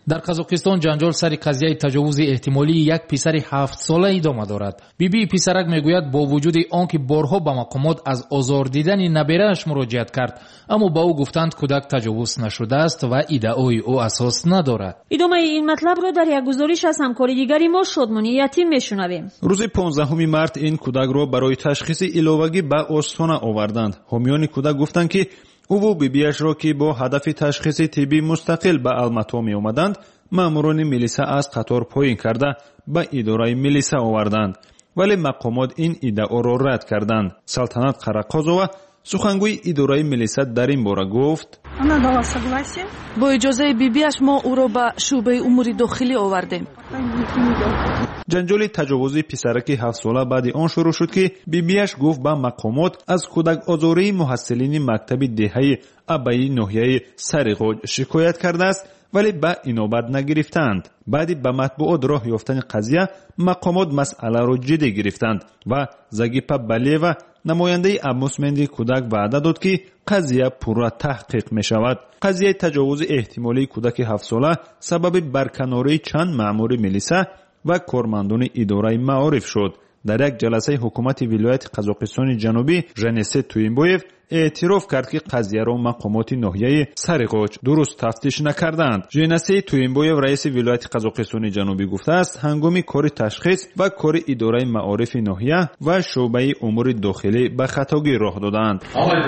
дар қазоқистон ҷанҷол сари қазияи таҷовузи эҳтимолии як писари 7 сола идома дорад. бибии писарак мегӯяд бо вуҷуди он ки борҳо ба мақомот аз озор дидани наберааш муроҷиат кард, аммо ба ӯ гуфтанд кӯдак таҷовуз нашудааст ва иддаои ӯ асос надорад. идомаи ин матлабро дар як гузориш аз ҳамкори дигари мо Шодмони Ятим мешунавем. рӯзи 15 март ин кӯдакро барои ташхиси иловагӣ ба остона оварданд. ҳомиёни кӯдак гуфтанд ки ӯ бибиашро ки бо ҳадафи ташхиси тиббӣ мустақил ба Алмато меомаданд, маъмурони милиса аз қатор поин карда ба идораи милиса оварданд, вале мақомот ин иддаоро рад карданд. Салтанат Қарақозова, сухангӯи идораи милиса дар ин бора гуфт: бо иҷозаи бибиаш мо ӯро ба шӯъбаи умури дохилӣ овардем. ҷанҷоли таҷовузи писараки 7 сола баъди он шурӯъ шуд ки бибиаш гуфт ба мақомот аз кӯдакозории муҳассилини мактаби деҳаи Абаи ноҳияи Сариғоҷ шикоят кардааст, вале ба инобат нагирифтанд. баъди ба матбуот роҳ ёфтани қазия мақомот масъаларо ҷиддӣ гирифтанд ва Загипа Балиева, намояндаи амусменди кӯдак ваъда дод ки қазия пурра таҳқиқ мешавад. қазияи таҷовузи эҳтимолии кӯдаки 7 сола сабаби барканории чанд маъмури милиса ва кормандони идораи маориф шуд. дар як ҷаласаи ҳукумати вилояти Қазоқистони ҷанубӣ Жанесе Туимбоев эътироф кард ки қазияро мақомоти ноҳияи Сариғоҷ дуруст тафтиш накарданд. Жанесе Туимбоев раиси вилояти Қазоқистони ҷанубӣ гуфтааст, ҳангоми кори ташхис ва кори идораи маорифи ноҳия ва шӯъбаи умури дохилӣ ба хатогӣ роҳ доданд.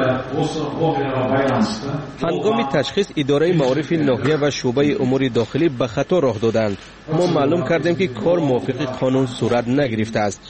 ҳангоми ташхис идораи маорифи ноҳия ва шӯъбаи умури дохилӣ ба хато роҳ доданд. мо маълум кардем ки кор мувофиқи қонун сурат нагирифтааст.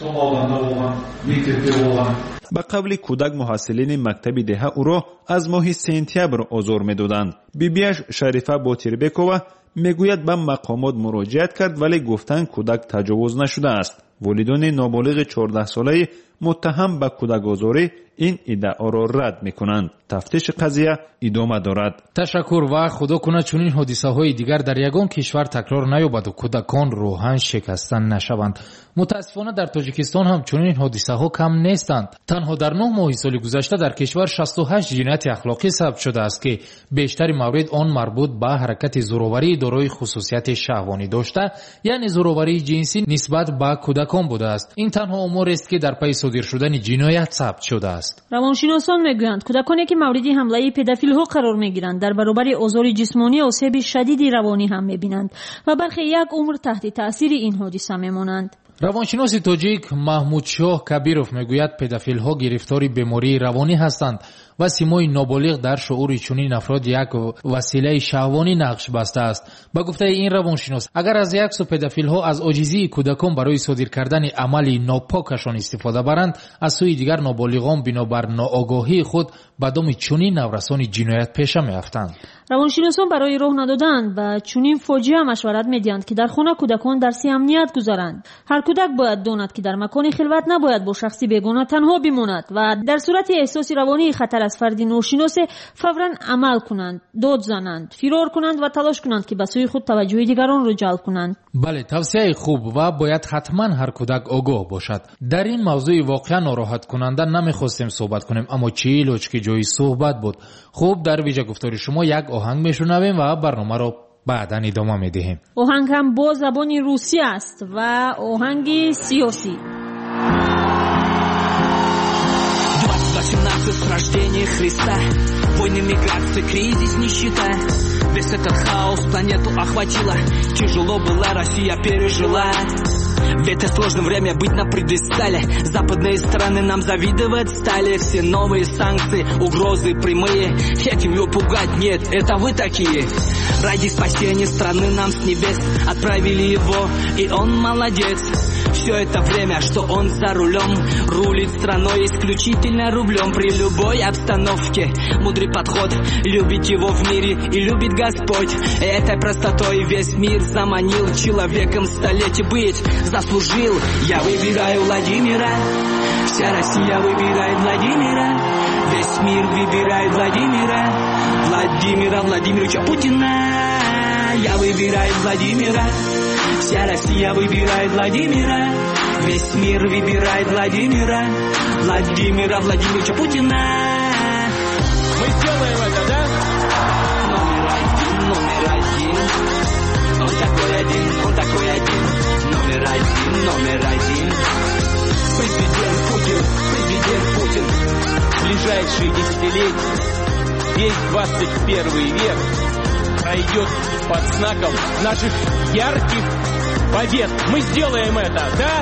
ба қавли кӯдак муҳассилини мактаби деҳа ӯро аз моҳи сентябр озор медоданд. бибиаш Шарифа Ботирбекова мегӯяд ба мақомот муроҷиат кард, вале гуфтанд кӯдак таҷовуз нашудааст. волидони ноболиғи 14-солаи муттаҳам ба кӯдакозорӣ ин иддаоро рад мекунанд. тафтиши қазия идома дорад. ташаккур ва худо кунад чунин ҳодисаҳои дигар дар ягон кишвар такрор наёбаду кӯдакон рӯҳан шикаста нашаванд. мутаассифона дар Тоҷикистон ҳам чунин ҳодисаҳо кам нестанд. танҳо дар 9 моҳи соли гузашта дар кишвар 68 ҷинояти ахлоқӣ сабт шудааст ки бештари маврид он марбут ба ҳаракати зӯроварии дорои хусусияти шаҳвонӣ дошта, яъне зӯроварии ҷинсӣ нисбат ба кӯдакон будааст. ин танҳо умурест ки дар пайи содир шудани ҷиноят сабт шудааст. равоншиносон мегӯянд кӯдаконе ки мавриди ҳамлаи педафилҳо қарор мегиранд дар баробари озори ҷисмонӣ осеби шадиди равонӣ ҳам мебинанд ва бархе як умр таҳти таъсири ин ҳодиса мемонанд. равоншиноси тоҷик Маҳмудшоҳ Кабиров мегӯяд педафилҳо гирифтори бемории равонӣ ҳастанд ва симои ноболиғ дар шуъури чунин афрод як василаи шаҳвонӣ нақш бастааст. ба гуфтаи ин равоншинос, агар аз як су педафилҳо аз оҷизии кӯдакон барои содир кардани амали нопокашон истифода баранд, аз сӯи дигар ноболиғон бинобар ноогоҳии худ ба доми чунин наврасони ҷиноят пеша меафтанд. равоншиносон барои роҳ надодан ба чунин фоҷиа машварат медиҳанд ки дар хона кӯдакон дарси амният гузаранд. ҳар кӯдак бояд донад ки дар макони хилват набояд бо шахси бегона танҳо бимонад ва дар сурати эҳсоси равонии хатар аз фарди ношиносе фавран амал кунанд, дод зананд, фирор кунанд ва талош кунанд ки ба сӯи худ таваҷҷӯҳи дигаронро ҷалб кунанд. бале, тавсияи хуб ва бояд ҳатман ҳар кӯдак огоҳ бошад. дар ин мавзӯи воқеан нороҳаткунанда намехостем суҳбат кунем, аммо чӣ илоҷ ки ҷои суҳбат буд. хуб, дар виҷа гуфтори шумо як оҳанг мешунавем ва барномаро баъдан идома медиҳем. оҳанг ҳам бо забони русӣ аст ва оҳанги сиёсӣ. 18 с рождения Христа, войны, миграции, кризис, нищета. Весь этот хаос планету охватило, тяжело была Россия пережила. В это сложное время быть на предестале. Западные страны нам завидовать стали. Все новые санкции, угрозы прямые. Этим ее пугать нет, это вы такие. Ради спасения страны нам с небес отправили его, и он молодец. Все это время, что он за рулем, рулит страной исключительно рублем. При любой обстановке мудрый подход, любить его в мире и любит Господь. Этой простотой весь мир заманил, человеком столетий быть заслужил. Я выбираю Владимира, вся Россия выбирает Владимира, весь мир выбирает Владимира, Владимира Владимировича Путина. Я выбираю Владимира, вся Россия выбирает Владимира, весь мир выбирает Владимира, Владимира Владимировича Путина. Мы сделаем это, да? Номер один, номер один. Он такой один, номер один. Президент Путин, ближайшие десятилетия, весь 21 век пройдет под знаком наших ярких побед. Мы сделаем это, да?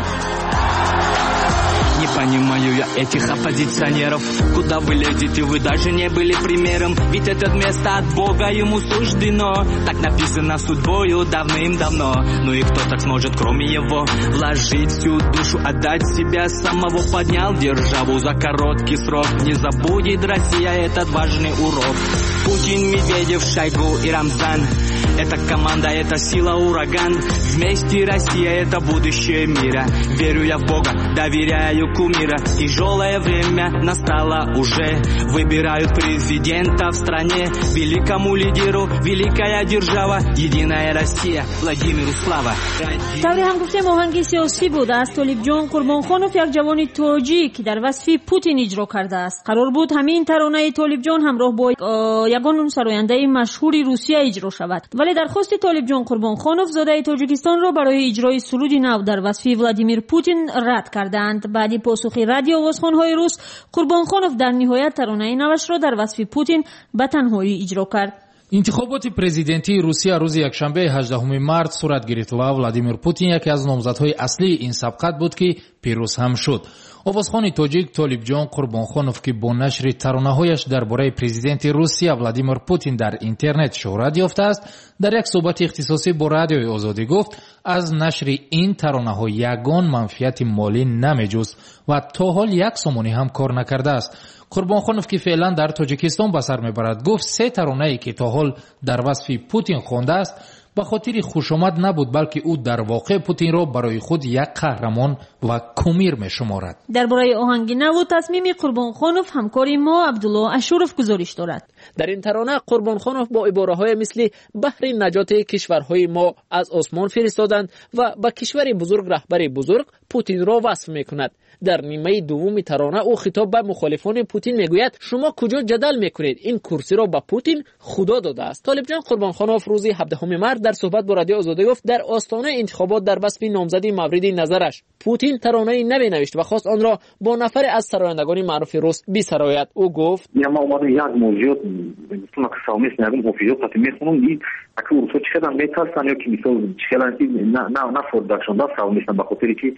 Не понимаю я этих оппозиционеров. Куда вы лезете, вы даже не были примером. Ведь это место от Бога ему суждено. Так написано судьбою давным-давно. Ну и кто так сможет, кроме его, вложить всю душу, отдать себя самого, поднял державу за короткий срок. Не забудет Россия этот важный урок. Путин, Медведев, Шойгу и Рамзан. Это команда, это сила, ураган. Вместе Россия, это будущее мира. Верю я в Бога, доверяю кумира. Тяжелое время настало уже. Выбирают президента в стране. Великому лидеру, великая держава. Единая Россия, Владимиру слава. طوری هم گفتیم آهنگ سیاسی بود از طالبجان قربانخانوف، یک جوان تاجیک که در وصف پوتین اجرا کرده است. قرار بود همین ترانه طالبجان همراه با یگان سراینده مشهور روسیه اجرا شود، ولی درخواست طالبجان قربانخانوف زاده تاجیکستان را برای اجرای سرود نو در وصف ولادیمیر پوتین رد کردند. بعد پاسخ رد آوازخوان‌های روس، قربانخانوف در نهایت ترانه نوش را در وصف پوتین به تنهایی اجرا کرد. интихоботи президентии русия рӯзи якшанбе 18 март сурат гирифт ва владимир путин яке аз номзадҳои аслии ин сабқат буд ки пирӯз ҳам шуд. овозхони тоҷик толибҷон қурбонхонов ки бо нашри таронаҳояш дар бораи президенти русия владимир путин дар интернет шӯҳрат ёфтааст, дар як суҳбати ихтисосӣ бо радиои озодӣ гуфт аз нашри ин таронаҳо ягон манфиати молӣ намеҷуст ва то ҳол як сомонӣ ҳам кор накардааст. قربانخانوف که فعلا در تاجیکستان به سر میبرد گفت سه ترانه‌ای که تا حال در وصف پوتین خوانده است به خاطر خوشامد نبود، بلکه او در واقع پوتین را برای خود یک قهرمان و کومیر میشمارد. درباره آهنگ نو و تصمیم قربانخانوف همکاری ما عبدالله اشورف گزارش دارد. در این ترانه قربانخانوف با عباره‌های مثل بحر نجات کشورهای ما از آسمان فرستادند و با کشور بزرگ رهبر بزرگ پوتین را وصف میکند. در نیمه دوم ترانه او خطاب به مخالفان پوتین میگوید شما کجا جدل میکنید؟ این کرسی را به پوتین خدا داده است. طالبجان قربانخانوف روز 17 مارس در صحبت با رادیو آزادی گفت در آستانه انتخابات در وصف نامزدی مورد نظرش پوتین ترانه‌ای نوشت و خواست آن را با نفر از سرایندگان معروف روس بسراید. او گفت ما اومدیم یک موضوع مثلا که سامیس نگم مفیدات تا میخونم دید اگه روسا چقدر میترسن یا که مثلا چقدر نه فوردکشون دا سامیس به خاطری که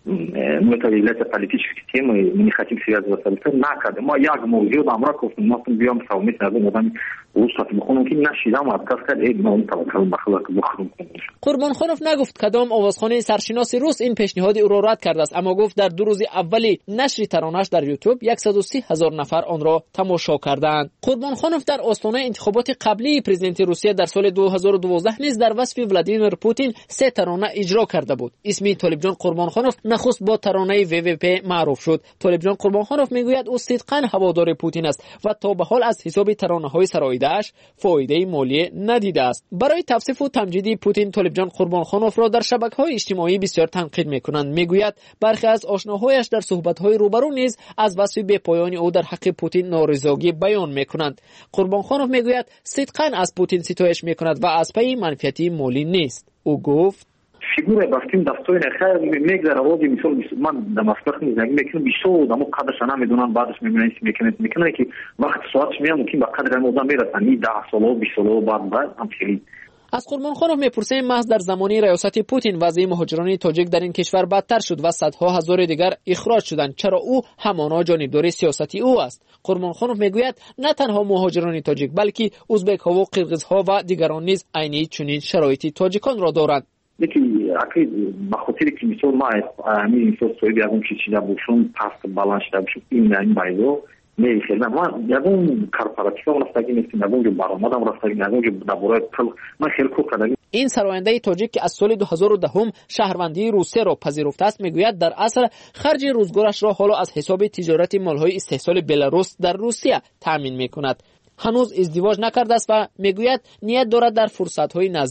мы-то является политической темой, мы не хотим связываться с этим. Накады. Мы як موضوع амраков, мы бьем совместно одним одним русским. Мы не нашидам отказ сказать, мы он таваккал бахлак бахрум. قربانخانوف نگفت کدام آوازخوان سرشناس روس این پیشنهاد او را رد کرده است، اما گفت در دو روز اولی نشر ترانه‌اش در یوتیوب 130,000 نفر آن را تماشا کردند. قربانخانوف در آستانه انتخابات قبلی پرزیدنت روسیه در سال 2012 نیز در وصف ولادیمیر پوتین سه ترانه اجرا کرده بود. اسم طالبجان قربانخانوف نخست با ترانه VVP معروف شد. طالبجان قربانخانوف میگوید او صدقاً هوادار پوتین است و تا به حال از حساب ترانه‌های سراییده‌اش فایده مالی ندیده است. برای توصیف و تمجید پوتین طالبجان قربانخانوف را در شبکه‌های اجتماعی بسیار تنقید می‌کنند. میگوید برخی از آشناهایش در صحبت‌های روبرو نیز از وصف بی‌پایان او در حق پوتین نارضایتی بیان می‌کنند. قربانخانوف میگوید صدقاً از پوتین ستایش می‌کند و از پی منفعتی مالی نیست. او گفت фигура бастим достойна хайр мегзара роди мисол ман да масбах мизагим мекунам бишо дамо қадрша намедонам баъдаш мебинам мекунам ки вақти соатш меам ки ба қадри одам мерасанд и 10 сола 20 сола баъд ҳамчунин. از قربانخانوف میپرسیم محض در زمانی ریاست پوتین وضع مهاجران تاجیک در این کشور بدتر شد و صدها هزار دیگر اخراج شدند، چرا او همانا جانبدار سیاستی او است؟ قربانخانوف میگوید نه تنها مهاجران تاجیک بلکه ازبک ها و قرغیز ها و دیگران نیز عینی چنین شرایطی تاجیکان را دارند. یکی اکی بخاطری که مثلا ما همین مثلا سوی بیایم چیزی باشون پاست بالانس داشتیم این بایدو می‌خیلی ما یادم کارپوراتیو رفتگی نیستیم، یادم جو برآمدم رفتگی، یادم جو دبورای پل ما خیلی خوب کردیم. این سراینده تاجیک که از سال 2010 شهروندی روسیه را پذیرفته است میگوید در اصل خرج روزگارش را حالا از حساب تجارت مال‌های استحصال بلاروس در روسیه تامین می‌کند. هنوز ازدواج نکرده است و میگوید نیت دارد در فرصت‌های نزدیک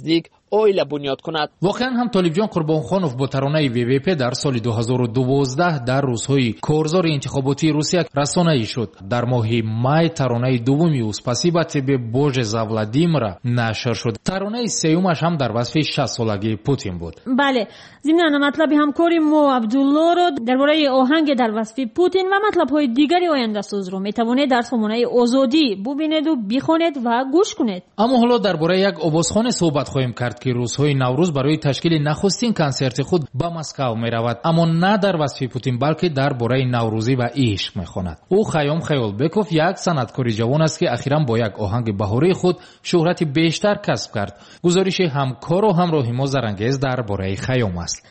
oila bunyod kunad. واقعا هم طالبجان قربانخانوف با ترانه VVP در سال 2012 در روزهای کارزار انتخاباتی روسیه رسانه‌ای شد. در ماه مای ترانه دومی او спасибо тебе Боже за Владимира نشر شد. ترانه سومش هم در وصف 60 سالگی پوتین بود. بله، ضمن مطلب همکاری ما عبدالله رو درباره آهنگ در وصف پوتین و مطلب‌های دیگری آینده ساز رو میتوانید در سامانه آزادی ببینید و بخوانید و گوش کنید. اما حالا درباره یک آوازخوان صحبت خواهیم کرد که روزهای نوروز برای تشکیل نخستین کنسرت خود به مسکو میرود، اما نه در وصف پوتین بلکه درباره نوروزی و عشق میخواند. او خیام خیالبکوف یک صنعتکار جوان است که اخیراً با یک آهنگ بهاری خود شهرت بیشتر کسب کرد. گزارش همکار و همراه ما زرنگیز درباره خیام است.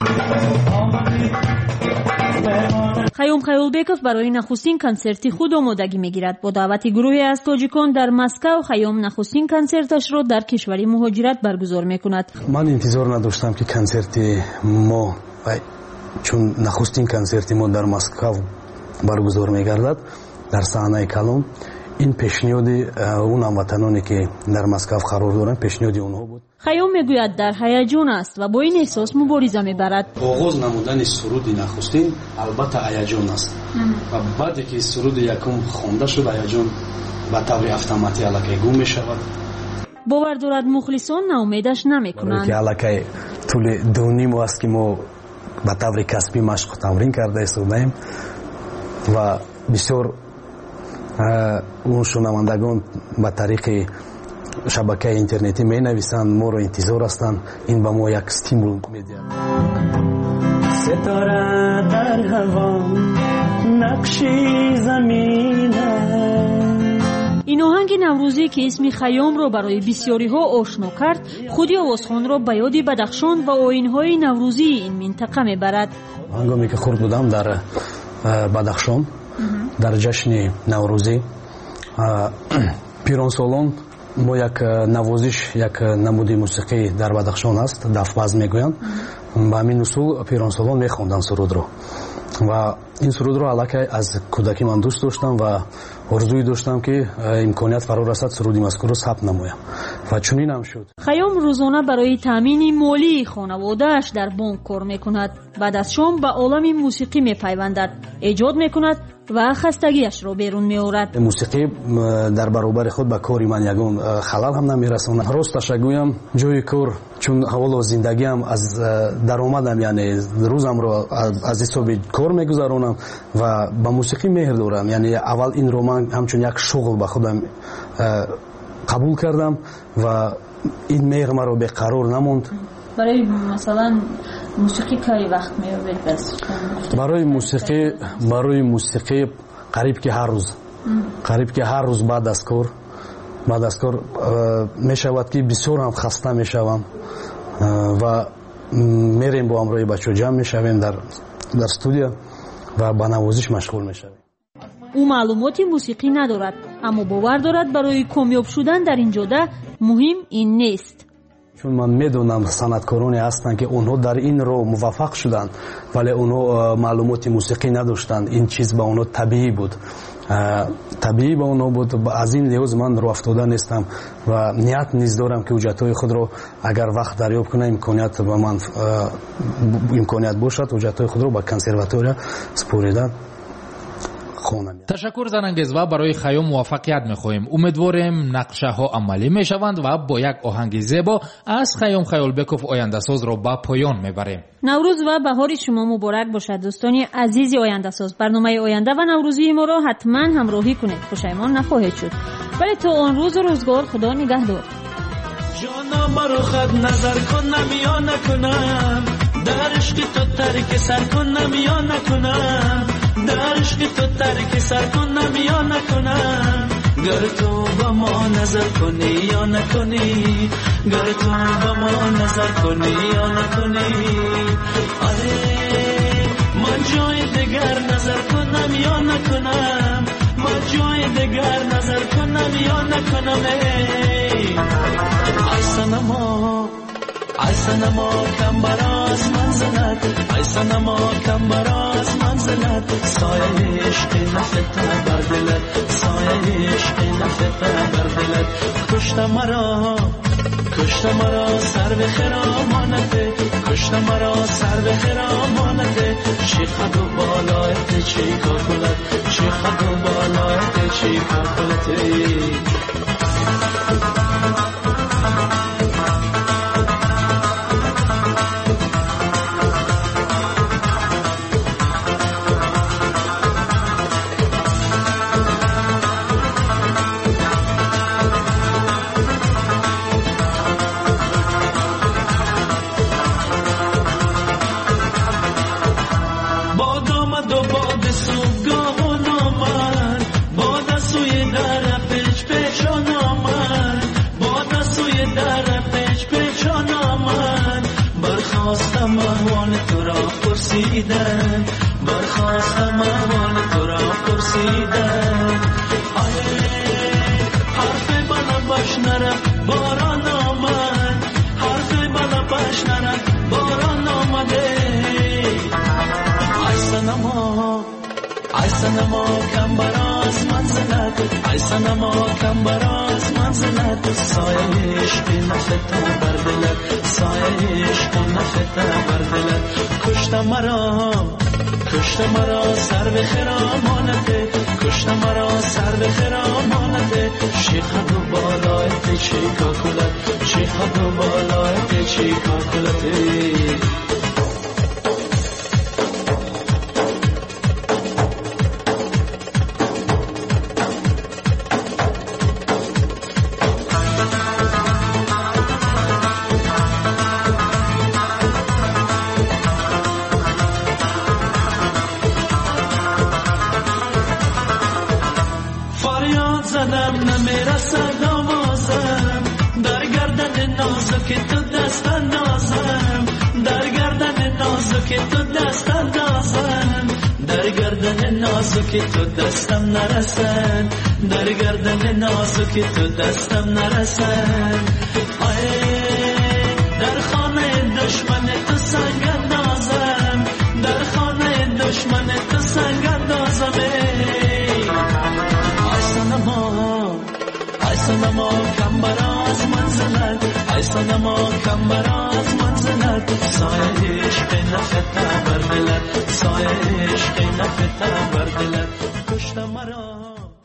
خیام خیالبکوف برای نخستین کنسرت خود آمادگی میگیرد. با دعوت گروهی از تاجیکان در مسکو خیام نخستین کنسرتش را در کشوری مهاجرت برگزار میکند. من انتظار نداشتم که کنسرت ما چون نخستین کنسرت ما در مسکو برگزار میگردد در صحنه کلان، این پیشنهاد اون هموطنانی که در مسکو قرار دارند پیشنهاد اونها بود. خیام میگوید در هیجان است و با این احساس مبارزه میبرد. آغاز نمودن سرود نخستین البته هیجان است و بعد که سرود یکم خوانده شد هیجان به طور اتوماتیک الکی گم میشود. باور دارد مخلصان ناامیدش نمیکنند. که الکی طول 2 نیم است که ما به طور کسبی مشق تمرین کرده استودیم و بسیار اون شنوندگان به طریق شبکه اینترنتی می نویسند، ما رو انتظار هستند. این به ما یک استیمول میدهد. ستاره در هوا نقشی زمینه. این آهنگ نوروزی که اسم خیام را برای بسیاری ها آشنا کرد، خودی آوازخوان را به یاد بدخشان و آیین‌های نوروزی این منطقه میبرد. هنگامی که خورد بودم در بدخشان در جشن نوروزی پیرانسالان ما یک نوازش یک نمود موسیقی در بدخشان است، دفباز میگویند. با همین اصول پیرانسالان میخواندن سرود رو و این سرود رو علاقه از کودکی من دوست داشتم و آرزویی داشتم که امکانیت فرا رسد سرودی مذکور رو ثبت نمایم و چنین هم شد. خیام روزانه برای تامین مالی خانواده‌اش در بانک کار میکند. بعد از شام به عالم موسیقی میپیوندد، ایجاد میکند و خستگیش را بیرون میآورد. موسیقی در برابر خود به کاری من یگان خلل هم نمیرساند. راستش گویم جای کار چون حوالا زندگیم از درآمدم یعنی روزم رو از حساب کار میگذرونم و به موسیقی مهر دارم. یعنی اول این رو من همچون یک شغل به خودم قبول کردم و این مهر مرا به قرار نموند. برای مثلا موسیقی کاری وقت می‌آورید؟ بس برای موسیقی قریب که هر روز بعد از کار میشود که بسیار هم خسته میشوم و میریم با همراه بچه‌ها جمع میشویم در استودیو و با نوازش مشغول میشویم. او معلوماتی موسیقی ندارد، اما باور دارد برای کامیاب شدن در این جاده مهم این نیست. چون من میدونم صنعتکارانی هستند که اونها در این راه موفق شدند ولی اونها معلومات موسیقی نداشتند. این چیز به اونها طبیعی بود از این لحاظ من راه افتاده نیستم و نیت نیز دارم که حجتهای خود رو اگر وقت دریافت کنم امکانیت باشد حجتهای خود رو به کنسرواتوری سپردن. تشکر زرنگیز و برای خیام موفقیت میخواهیم. امیدواریم نقشه ها عملی میشوند و با یک آهنگ زیبا از خیام خیالبکوف آینده ساز را به پایان میبریم. نوروز و بهار شما مبارک باشد دوستان عزیز آینده ساز. برنامه آینده و نوروزی ما را حتما همراهی کنید، پشیمان نخواهید شد. ولی تا آن روز و روزگار خدا نگهدار. جانا مرا خود نظر کن نمیا نکنم، در عشق تو ترک سر کن نمیا نکنم، در عشق تو ترک سر کن نمیا نکنم. گر تو با ما نظر کنی یا نکنی، گر تو با ما نظر کنی یا نکنی. آره من جای دگر نظر کنم یا نکنم، من جای دگر نظر کنم یا نکنم. ای صنما کم براز منزلت، ای صنما کم براز منزلت. سایه عشق نفت بر دلت، سایه عشق نفت بر دلت. کشت مرا کشته مرا سر به خرامانته کشته مرا سر به خرامانته شیخ دو بالایت چی کار کند شیخ دو بالایت چی کار کند برخواستم احوال تو را پرسیدن حرف من بشنره باران آمد حرف من بشنره باران آمده ای سنما کم براز منزلت ای سنما کم براز منزلت سایه عشق نفت بر دلت سایه عشق نفت بر دلت کشته مرا سر به خرامانته کشته مرا سر به خرامانته شیخ دو بالایت چی کار کند شیخ دو بالایت چی کار کند که تو دستم نرسن در گردن نازک تو دستم نرسن در خانه دشمن تو سنگ اندازم در خانه دشمن تو سنگ اندازم ای سنما کم براز منزلت ای سنما کم براز منزلت سایه عشق نفت بر دلت سایه عشق نفت بر دلت کشته مرا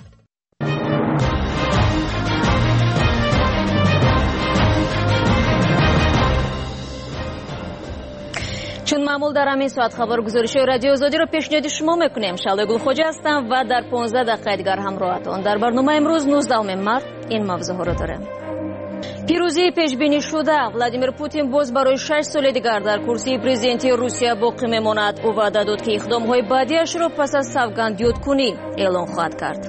چون معمول در همین ساعت خبر گزارش رادیو آزادی رو پیشنهاد شما میکنیم. شعله گلخوجه هستم و در 15 دقیقه دیگر همراهتان. در برنامه امروز 19 مارت این موضوع ها رو داریم. پیروزی پیش بینی شده ولادیمیر پوتین باز برای 6 سال دیگر در کرسی پرزیدنتی روسیه باقی میماند. او وعده داد که اقدام های بعدیش رو پس از سوگند یادکنی اعلام خواهد کرد.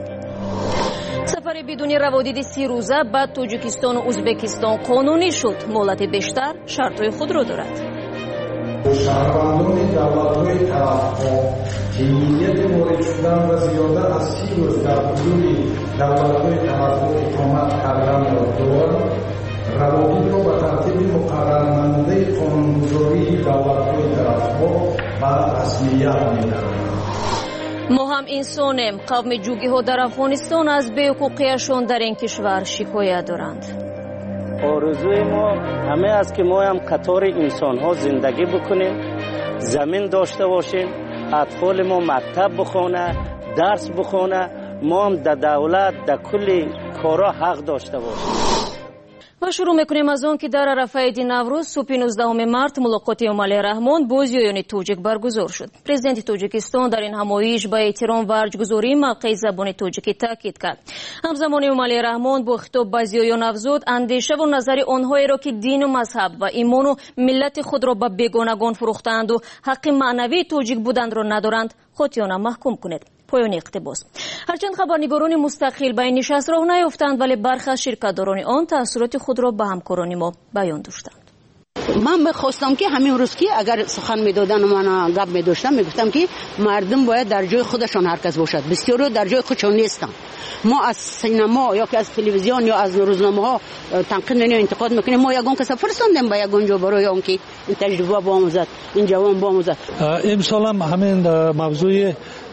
سفر بدون روادید 30 روزه بعد تاجیکستان و ازبکستان قانونی شد. مهلت بیشتر شرطهای خود رو دارد. شهروندان دولت‌های طرف‌ها که نیت وارد شدن و زیاده از 30 روز در حدود دولت‌های طرف‌ها اقامت کردن را دارند، روابط را به ترتیب مقررنموده قانونگذاری دولت‌های طرف‌ها به رسمیت می‌دهند. ما هم انسانیم. قوم جوگی‌ها در افغانستان از بی‌حقوقی‌شان در این کشور شکایت دارند. آرزوی ما همه است که ما هم قطار انسان ها زندگی بکنیم، زمین داشته باشیم، اطفال ما مکتب بخونه، درس بخونه، ما هم در دولت در کل کارا حق داشته باشیم. و شروع میکنیم از اون که در عرفه عید نوروز صبح 19 مارت ملاقات امالی رحمان با زیایان توجیک برگزار شد. پرزیدنت تاجیکستان در این همایش با احترام و ارجگذاری موقع زبان تاجیکی تاکید کرد. همزمان امالی رحمان با خطاب به زیایان افزود اندیشه و نظر آنهایی را که دین و مذهب و ایمان و ملت خود را به بیگانگان فروختند و حق معنوی تاجیک بودند را ندارند خودیانه محکوم کنید. پایان اقتباس. هرچند خبرنگاران مستقل به این نشست راه نیافتند ولی برخی از شرکت‌داران آن تأثیرات خود را به همکاران ما بیان داشتند. من بخواستم که همین روز که اگر سخن میدادن و من گپ میداشتم میگفتم که مردم باید در جای خودشان هرکس باشد. بسیارا در جای خودشان نیستن. ما از سینما یا که از تلویزیون یا از روزنامه ها تنقید و انتقاد میکنیم. ما یگان کس فرستادیم به یگان جا برای اون که این تجربه با آموزد، این جوان با آموزد. امسال هم همین موضوع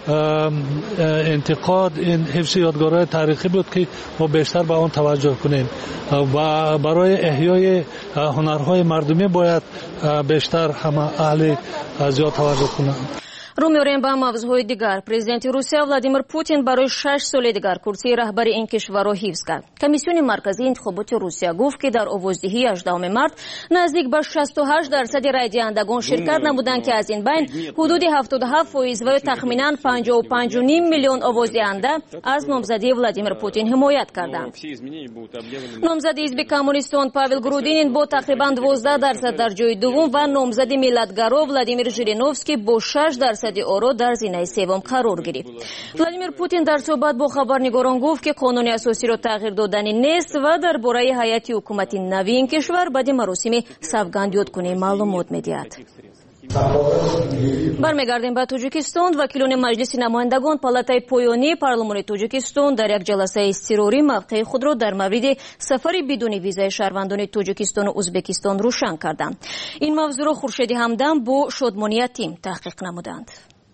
انتقاد این حفظ یادگارهای تاریخی بود که ما بیشتر به آن توجه کنیم و برای احیای هنرهای مردمی باید بیشتر همه اهل زیاد توجه کنند. رو می‌آوریم به موضوع دیگر. پرزیدنت روسیه ولادیمیر پوتین برای 6 سال دیگر کرسی رهبری این کشور را حفظ کرد. کمیسیون مرکزی انتخابات روسیه گفت که در آوازدهی 18 مارس نزدیک به 68% رای دهندگان شرکت نمودند که از این بین حدود 77% و تخمیناً 55.5 میلیون آوازدهنده از نامزدی ولادیمیر پوتین حمایت کردند. نامزد حزب کمونیستان پاول گرودینین با تقریباً 12% در جای دوم و نامزد ملتگرا ولادیمیر ژیرینوفسکی با 6% اورو در زینه سوم قرار گرفت. ولادیمیر پوتین در صحبت با خبرنگاران گفت که قانون اساسی را تغییر دادنی نیست و درباره هیئت حکومتی نوی این کشور بعد مراسم سوگند یادکنی معلومات می‌دهد. برمیگردیم به تاجیکستان. وکیلان مجلس نمایندگان پالاتای پایانی پارلمان تاجیکستان در یک جلسه اضطراری موقع خود را در مورد سفر بدون ویزای شهروندان تاجیکستان و ازبکستان روشن کردند. این موضوع را خورشید همدم با شادمانی تیم تحقیق نمودند.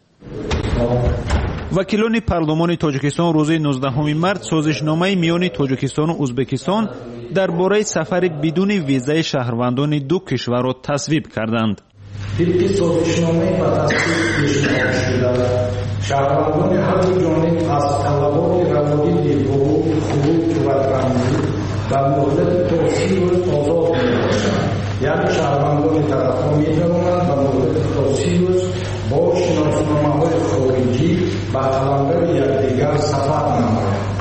وکیلان پارلمان تاجیکستان روز 19 مارس سازشنامه میان تاجیکستان و ازبکستان درباره سفر بدون ویزای شهروندان دو کشور را تصویب کردند. طبق سازشنامه به تصویب پیشنهاد شده شهروندان هر دو جانب از طلبات روابط حقوق خروج و رانندگی در مدت تا 30 روز آزاد می‌باشند. یعنی شهروندان طرف‌ها می‌توانند در مدت تا 30 روز با شناسنامه‌های خارجی به قلمرو یکدیگر سفر نمایند.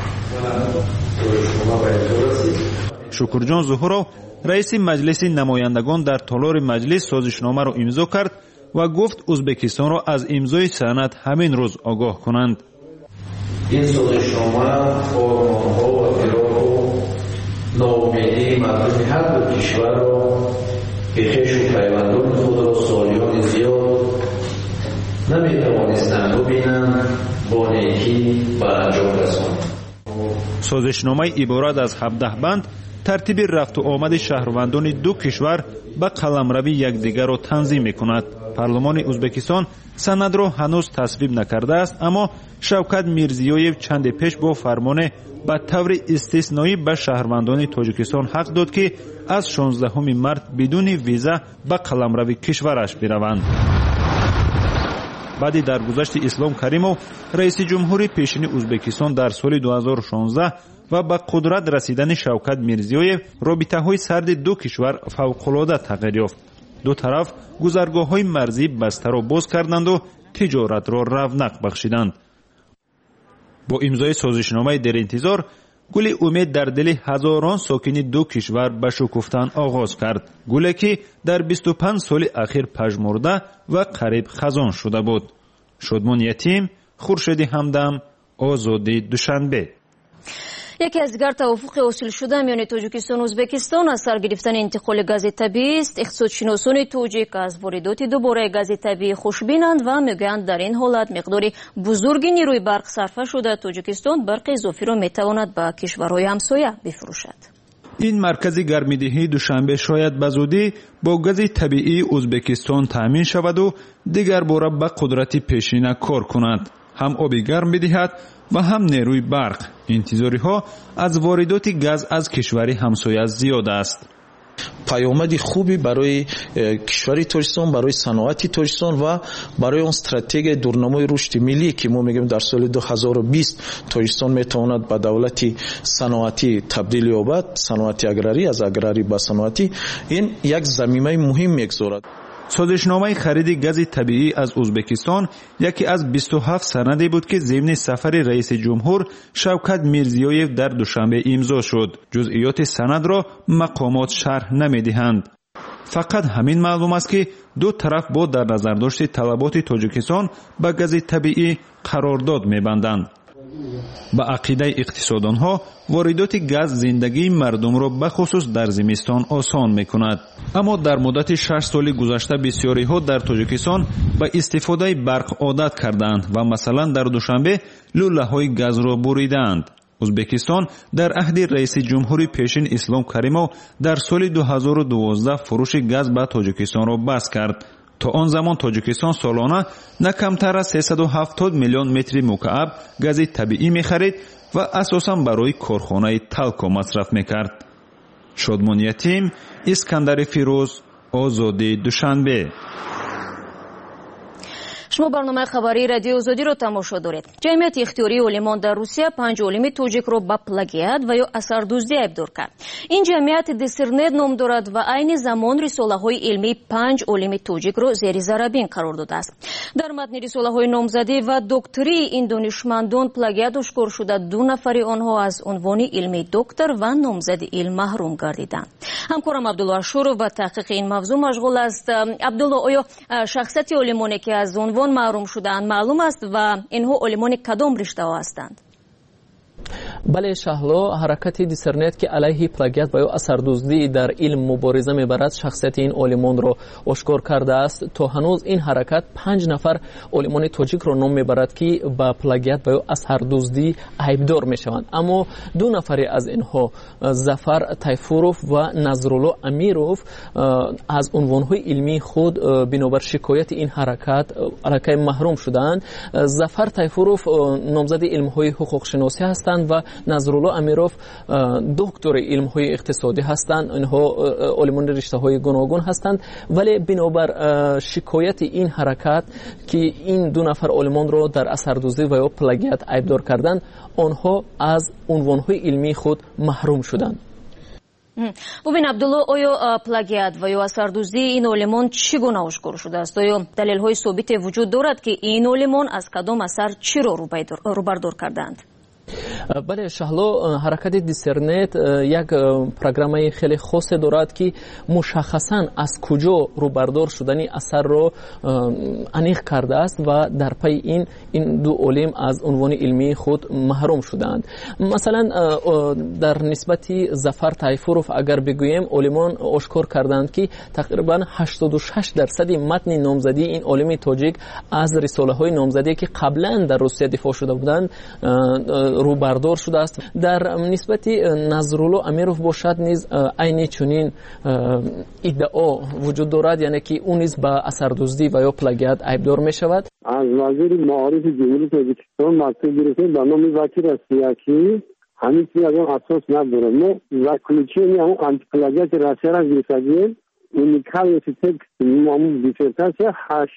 شکرجان ظهورov رئیس مجلس نمایندگان در تالار مجلس سازشنامه را امضا کرد و گفت ازبکستان را از امضای سند همین روز آگاه کنند. این سازشنامه آرمان‌ها و فراق و ناامیدی مردم هر دو کشور را به خویش و پیوندان خود را سالیان زیاد نمی‌توانستند ببینند با نیکی به انجام رسانند. سازشنامه عبارت از 17 بند ترتیب رفت و آمد شهروندان دو کشور به قلمرو یکدیگر را تنظیم می‌کند. پارلمان ازبکستان سند را هنوز تصویب نکرده است، اما شوکت میرزیویف چند پیش با فرمان به طور استثنایی به شهروندان تاجیکستان حق داد که از 16 مارس بدون ویزا به قلمرو کشورش بروند. بعد درگذشت اسلام کریمov رئیس جمهوری پیشین ازبکستان در سال 2016 و به قدرت رسیدن شوکت میرزیویف رابطه‌های سرد دو کشور فوق‌العاده تغییر یافت. دو طرف گذرگاه‌های مرزی بسته را باز کردند و تجارت را رونق بخشیدند. با امضای سازشنامه در انتظار گل امید در دل هزاران ساکن دو کشور به شکفتن آغاز کرد. گلی که در 25 سال اخیر پژمرده و قریب خزان شده بود. شادمان یتیم، خورشید همدم، آزادی دوشنبه. یکی از دیگر توافق حاصل شده میان تاجیکستان و ازبکستان از سر گرفتن انتقال گاز طبیعی است. اقتصادشناسان تاجیک از واردات دوباره گاز طبیعی خوشبینند و میگویند در این حالت مقدار بزرگی نیروی برق صرف شده تاجیکستان برق اضافی را میتواند به کشورهای همسایه بفروشد. این مرکز گرمیدهی دوشنبه شاید به زودی با گاز طبیعی ازبکستان تامین شود و دیگر باره به قدرت پیشینه کار کند. هم آب گرم بدهد و هم نیروی برق. انتظاری ها از واردات گاز از کشوری همسایه زیاد است. پیامد خوبی برای کشور تاجیکستان، برای صنعت تاجیکستان و برای اون استراتژی دورنمای رشد ملی که ما میگیم در سال 2020 تاجیکستان میتواند به دولت صنعتی تبدیل یابد، صنعت اگراری از اگراری به صنعتی. این یک زمینه مهم میگذارد. سازشنامه خرید گاز طبیعی از ازبکستان یکی از 27 سندی بود که ضمن سفر رئیس جمهور شوکت میرزیویف در دوشنبه امضا شد. جزئیات سند را مقامات شرح نمیدهند. فقط همین معلوم است که دو طرف با در نظر داشت طلبات تاجیکستان به گاز طبیعی قرارداد میبندند. با عقیده اقتصاددانها واردات گاز زندگی مردم را بخصوص در زمستان آسان میکند. اما در مدت 6 سال گذشته بسیاری ها در تاجیکستان به استفاده برق عادت کردند و مثلا در دوشنبه لوله های گاز را بریدند. ازبکستان در عهد رئیس جمهوری پیشین اسلام کریمov در سال 2012 فروش گاز به تاجیکستان را بس کرد. تا آن زمان تاجیکستان سالانه نه کمتر از 370 میلیون متر مکعب گاز طبیعی می‌خرید و اساساً برای کارخانه تالکو مصرف می‌کرد. شادمان یتیم، اسکندر فیروز، آزادی دوشنبه. شما برنامه خبری رادیو آزادی رو تماشا دارید. جمعیت اختیاری عالمان در روسیه 5 عالم تاجیک رو با پلاگیات و یا اثردوزی ایبدار کرد. این جمعیت دیسرنت نام دارد و عین زمان رساله‌های علمی 5 عالم تاجیک رو زیر ضربین قرار داده است. در متن رساله‌های نامزدی و دکتری این دانشمندان پلاگیات اشکار شده 2 نفر آنها از عنوان علمی دکتر و نامزد علم محروم گردیدند. همکارم عبدالله شور و تحقیق این موضوع مشغول است. عبدالله، آیا شخصیت علمانی که از عنوان محروم شدند معلوم است و اینها علمان کدام رشته ها هستند؟ بله شهلا، حرکت دیسرنت که علیه پلاگیات و یا اثردوزی در علم مبارزه میبرد شخصیت این علمان را آشکار کرده است. تا هنوز این حرکت 5 نفر علمان تاجیک را نام میبرد که با پلاگیات و یا اثردوزی عیبدار میشوند، اما 2 نفر از اینها ظفر تایفوروف و نظرالله امیروف از عنوانهای علمی خود بنابر شکایت این حرکت محروم شدند. ظفر تایفوروف نامزد علمهای حقوق شناسی هستند و نظرالله امیروف دکتر علمهای اقتصادی هستند. اینها علمان رشته‌های گوناگون هستند، ولی بنابر شکایت این حرکت که این 2 نفر علمان را در اثردوزی و یا پلاگیات عیبدار کردند، آنها از عنوانهای علمی خود محروم شدند. ببین عبدالله، آیا پلاگیات و یا اثردوزی این علمان چگونه آشکار شده است؟ آیا دلیل‌های ثابت وجود دارد که این علمان از کدام اثر چی را روبردار کردند؟ بله شهلا، حرکت دیسرنت یک پروگرام خیلی خاص دارد که مشخصاً از کجا روبردار شدن اثر را انیق کرده است و در پی این 2 علم از عنوان علمی خود محروم شدند. مثلا در نسبت ظفر تایفوروف اگر بگوییم، علمان آشکار کردند که تقریبا 86% متن نامزدی این علم تاجیک از رساله‌های نامزدی که قبلا در روسیه دفاع شده بودند روبردار شده است. در نسبت نظرالله امیروف باشد نیز عین چنین ادعا وجود دارد، یعنی که اون نیز با اثردوزی و یا پلاگیات عیبدار می شود. از وزیر معارف جمهوری تاجیکستان مکتوب گرفته به نام وکیل سیاسی همین چیز از اون اساس نداره. ما заключение اون آنتی پلاگیات روسیه را گرفتیم. اونیکال تکست مام دیسرتاسیا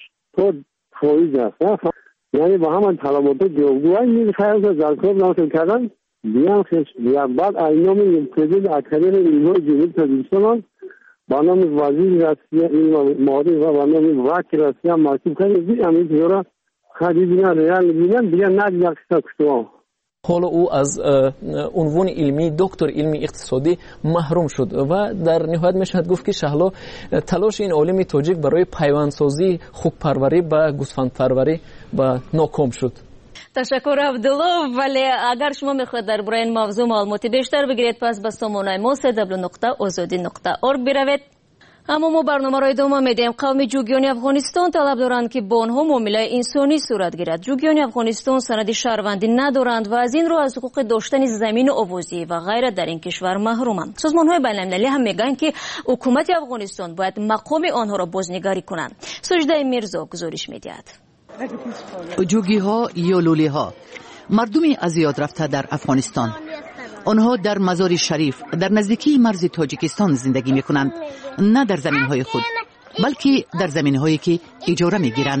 80% است. یعنی با همان طلبات جوگوهای میخواهند که زرکاب نامتون کردن بیان خیش بیان بعد اینامی پرزید اکادمی علمای جمهوری تاجیکستان با نام وزیر روسیه علم معارف و با نام وکیل روسیه مکتوب کردن همین چیزا خیلی بیان ریال بیان بیان نگذاشته کشتوا. حالا او از عنوان علمی دکتر علمی اقتصادی محروم شد و در نهایت میشود گفت که شهلا تلاش این عالم تاجیک برای پیوندسازی خوک پروری با گوسفند پروری با ناکام شد. تشکر عبدالله. ولی اگر شما میخواید درباره این موضوع معلومات بیشتر بگیرید، پس به سامانه ما www.azadi.org بروید. اما ما برنامه را ادامه میدیم. قوم جوگیان افغانستان طلب دارند که با آنها معامله انسانی صورت گیرد. جوگیان افغانستان سند شهروندی ندارند و از این رو از حقوق داشتن زمین آوازی و غیره در این کشور محرومند. سازمان‌های بین‌المللی هم میگن که حکومت افغانستان باید مقام آنها را بازنگری کنند. سجده میرزا گزارش میدهد. جوگی‌ها یا لولی‌ها مردمی از یاد رفته در افغانستان. آنها در مزار شریف در نزدیکی مرز تاجیکستان زندگی می‌کنند، نه در زمین‌های خود بلکه در زمین‌هایی که اجاره می‌گیرند.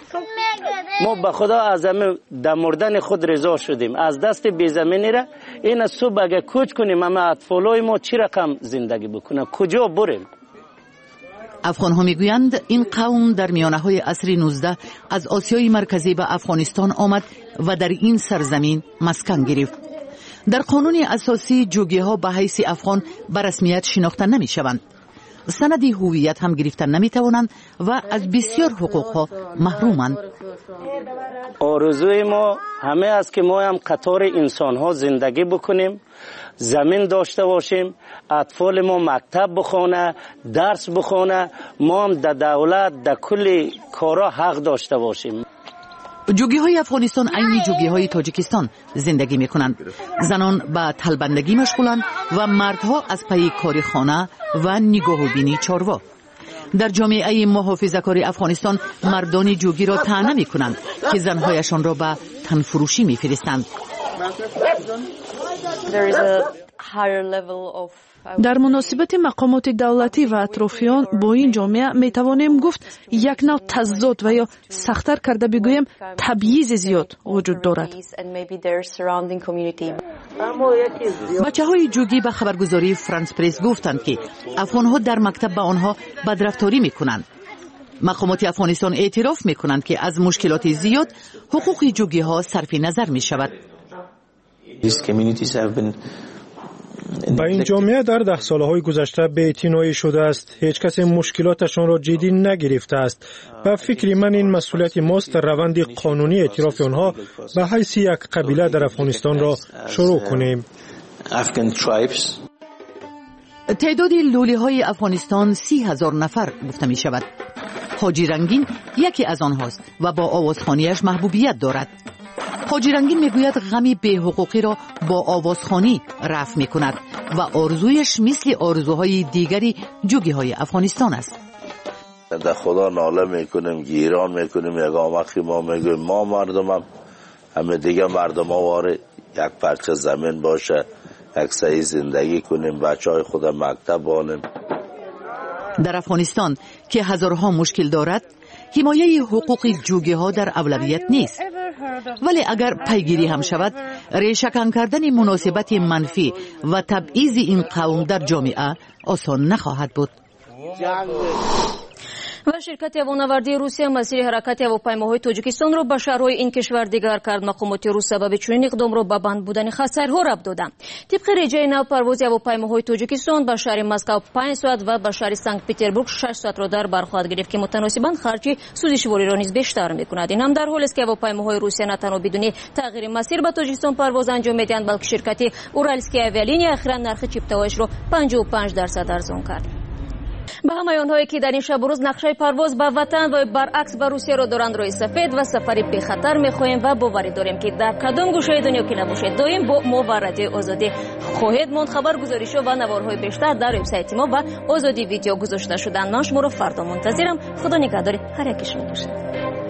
ما به خدا از در مردن خود رضا شدیم. از دست بی زمینی را این صبح اگه کوچ کنیم اما اطفالای ما چی رقم زندگی بکنن، کجا بریم؟ افغان‌ها میگویند این قوم در میانه‌های عصر 19 از آسیای مرکزی به افغانستان آمد و در این سرزمین مسکن گرفت. در قانون اساسی جوگی‌ها به حیث افغان به رسمیت شناخته نمی‌شوند. سند هویت هم گرفتن نمی‌توانند و از بسیار حقوق‌ها محرومند. آرزوی ما همه است که ما هم قطار انسان‌ها زندگی بکنیم، زمین داشته باشیم، اطفال ما مکتب بخونه، درس بخونه، ما هم در دولت در کل کارا حق داشته باشیم. جوگی‌های افغانستان عین جوگی‌های تاجیکستان زندگی می‌کنند. زنان به تلبندگی مشغولند و مردها از پی کار خانه و نگاه و بینی چاروا. در جامعه محافظه‌کار افغانستان مردان جوگی را طعنه می‌کنند که زنهایشان را به تنفروشی می‌فرستند. در مناسبت مقامات دولتی و اطرافیان با این جامعه می توانیم گفت یک نوع تضاد و یا سخت‌تر کرده بگویم تبعیض زیاد وجود دارد. بچه‌های جوگی به خبرگزاری فرانس پرس گفتند که افغان‌ها در مکتب به آنها بدرفتاری می‌کنند. مقامات افغانستان اعتراف می‌کنند که از مشکلات زیاد حقوق جوگی‌ها صرف نظر می‌شود. با این جامعه در 10 سالهای گذشته بی‌اعتنایی شده است. هیچ کس مشکلاتشان را جدی نگرفته است. به فکر من این مسئولیت ماست در روند قانونی اعتراف آنها به حیث یک قبیله در افغانستان را شروع کنیم. تعداد لولی‌های افغانستان 30,000 نفر گفته می شود. حاجی رنگین یکی از آنهاست و با آوازخوانیش محبوبیت دارد. حاجی رنگین میگوید غمی به حقوقی را با آوازخوانی رفع می کند و آرزویش مثل آرزوهای دیگری جوگی‌های افغانستان است. در خدا ناله میکنیم، گیران میکنیم، یگامخی ما میگویم ما مردمم، همه دیگه مردم ها واره یک پرچه زمین باشه، یک صحیح زندگی کنیم، بچه های خود مکتب بانیم. در افغانستان که هزارها مشکل دارد، حمایه حقوق جوگی‌ها در اولویت نیست. ولی اگر پیگیری هم شود، ریشه‌کن کردن مناسبت منفی و تبعیض این قوم در جامعه آسان نخواهد بود. و شرکت هوانوردی روسیه مسیر حرکت هواپیماهای تاجیکستان را به شهرهای این کشور دیگر کرد. مقامات روس سبب چنین اقدام را به بند بودن خطرها ربط دادند. طبق رجای نو پرواز هواپیماهای تاجیکستان به شهر مسکو 5 ساعت و به شهر سنت پترزبورگ 6 ساعت را در بر خواهد گرفت که متناسباً خرج سوزشواری را نیز بیشتر می‌کند. این هم در حالی است که هواپیماهای روسیه نه تنها بدون تغییر مسیر به تاجیکستان پرواز انجام می‌دهند، بلکه شرکت اورالسکی آویالینیا اخیراً نرخ چیپتوایش را 55% ارزان کرد. به همه آنهایی که در این شب و روز نقشه پرواز به وطن و برعکس به روسیه را دارند روی سفید و سفری بی خطر می‌خواهیم و باوری داریم که در کدام گوشه دنیا که نباشید دائم با ما و رادیو آزادی خواهید ماند. خبرگزاری‌ها و نوارهای بیشتر در وبسایت ما و آزادی ویدیو گذاشته شدند. من شما را فردا منتظرم. خدا نگهدار هر یک شما باشد.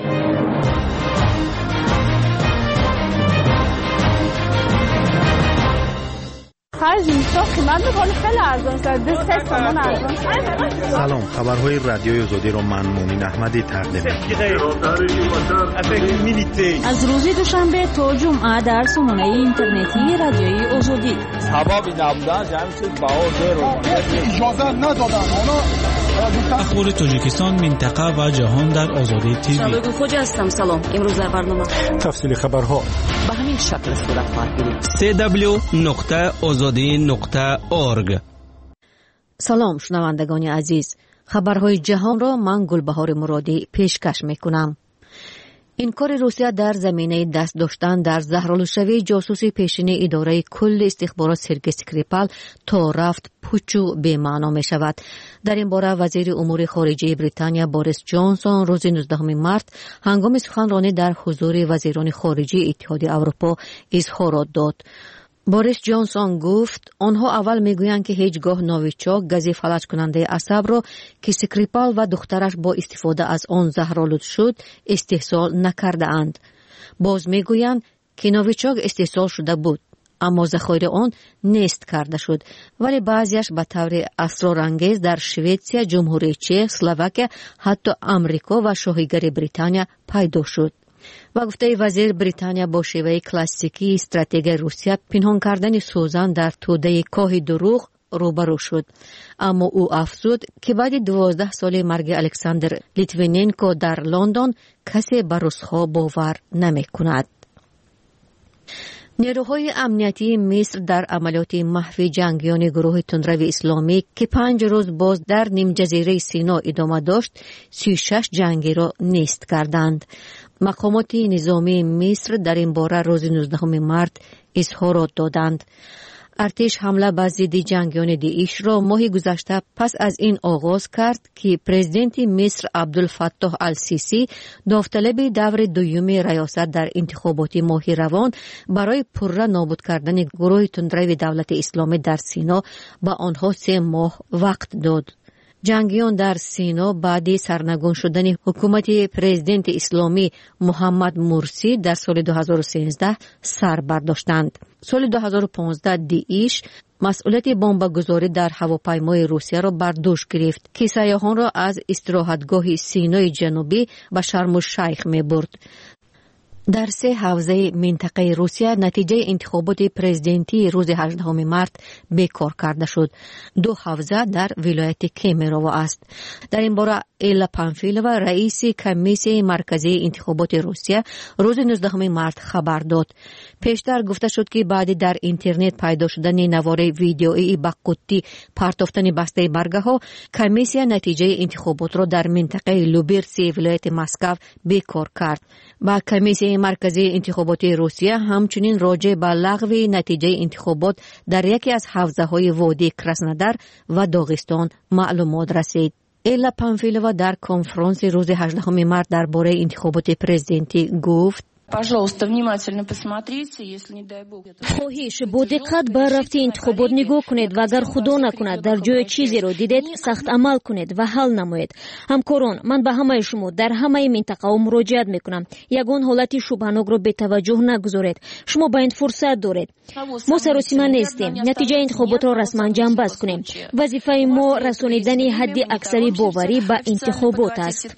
خرج میشه قیمت میکنه خیلی ارزان شد. 2 تومان ارزان. سلام، خبرهای رادیوی آزادی را من مومن احمدی تقدیم می‌کنم. از روز دوشنبه تا جمعه در سامانه اینترنتی رادیوی آزادی. سبب نبودن جمع شد باور اجازه ندادن. اخبار تاجیکستان، منطقه و جهان در آزادی تیوی. شبگون خوجا هستم. سلام. امروز در برنامه تفصیل خبرها به همین شکل صورت خواهد گرفت. www.azadi.org. سلام شنوندگان عزیز، خبرهای جهان را من گلبهار مرادی پیشکش میکنم. این کار روسیه در زمینه دست داشتن در زهرآلودشوی جاسوسی پیشین اداره کل استخبارات سرگئی اسکریپال تا رفت پوچ و بی‌معنا می شود. در این باره وزیر امور خارجه بریتانیا بوریس جانسون روز 19 مارس هنگام سخنرانی در حضور وزیران خارجه اتحاد اروپا اظهارات داد. بوریس جانسون گفت آنها اول میگویند که هیچگاه نویچاک گازی فلج کننده عصب را که اسکریپال و دخترش با استفاده از آن زهرآلود شد استحصال نکرده اند. باز میگویند که نویچاک استحصال شده بود اما ذخایر آن نیست کرده شد، ولی بعضیش به طور اسرارانگیز در سوئیسریا، جمهوری چک، اسلواکیه، حتی امریکا و شاهیگر بریتانیا پیدا شد. و گفته وزیر بریتانیا با شیوه کلاسیکی استراتژی روسیه پنهان کردن سوزن در توده کاه دروغ روبرو شد. اما او افزود که بعد 12 سال مرگ الکساندر لیتویننکو در لندن کسی به روزها باور نمی کند. نیروهای امنیتی مصر در عملیات محو جنگیان گروه تندرو اسلامی که 5 روز باز در نیم جزیره سینا ادامه داشت 36 جنگی را نیست کردند. مقامات نظامی مصر در این باره روز 19 مارس اظهارات دادند. ارتش حمله به ضد جنگیان داعش را ماه گذشته پس از این آغاز کرد که پرزیدنت مصر عبدالفتاح السیسی داوطلب دور دوم ریاست در انتخابات ماه روان برای پرره نابود کردن گروه تندرو دولت اسلامی در سینا به آنها 3 ماه وقت داد. جنگیان در سینا بعد سرنگون شدن حکومت پرزیدنت اسلامی محمد مرسی در سال 2013 سر برداشتند. سال 2015 داعش مسئولیت بمبگذاری در هواپیمای روسیه را بر دوش گرفت که سیاحان را از استراحتگاه سینای جنوبی به شرم الشیخ می‌برد. در 3 حوزه منطقه روسیه نتیجه انتخابات پرزیدنتی روز 18 مارت بیکار کرده شد. 2 حوزه در ولایت کیمیروو است. در این باره ایلا پانفیلووا رئیس کمیسیون مرکزی انتخابات روسیه روز 19 مارت خبر داد. پیشتر گفته شد که بعد در اینترنت پیدا شدن نواره ویدیویی با قطی پرتافتن بسته برگه‌ها، کمیسیون نتیجه انتخابات را در منطقه لوبرسی ولایت مسکو بیکار کرد. با کمیسیون مرکزی انتخابات روسیه همچنین راجع به لغو نتیجه انتخابات در یکی از حوزه‌های وادی کراسنودار و داغستان معلومات رسید. ایلا پانفیلووا در کنفرانس روز 18 مارت درباره انتخابات پرزیدنتی گفت: خواهش با دقت به رفت انتخابات نگاه کنید و اگر خدا نکند در جای چیزی رو دیدید سخت عمل کنید و حل نمایید. همکاران، من به همه شما در همه منطقه مراجعت میکنم. یگان حالت شبهناک رو به توجه نگذارید. شما با این فرصت دارید. ما سراسیمه نیستیم. نتیجه انتخابات را رسما جنبش کنیم. وظیفه ما رسانیدن حد اکثری باوری به انتخابات است.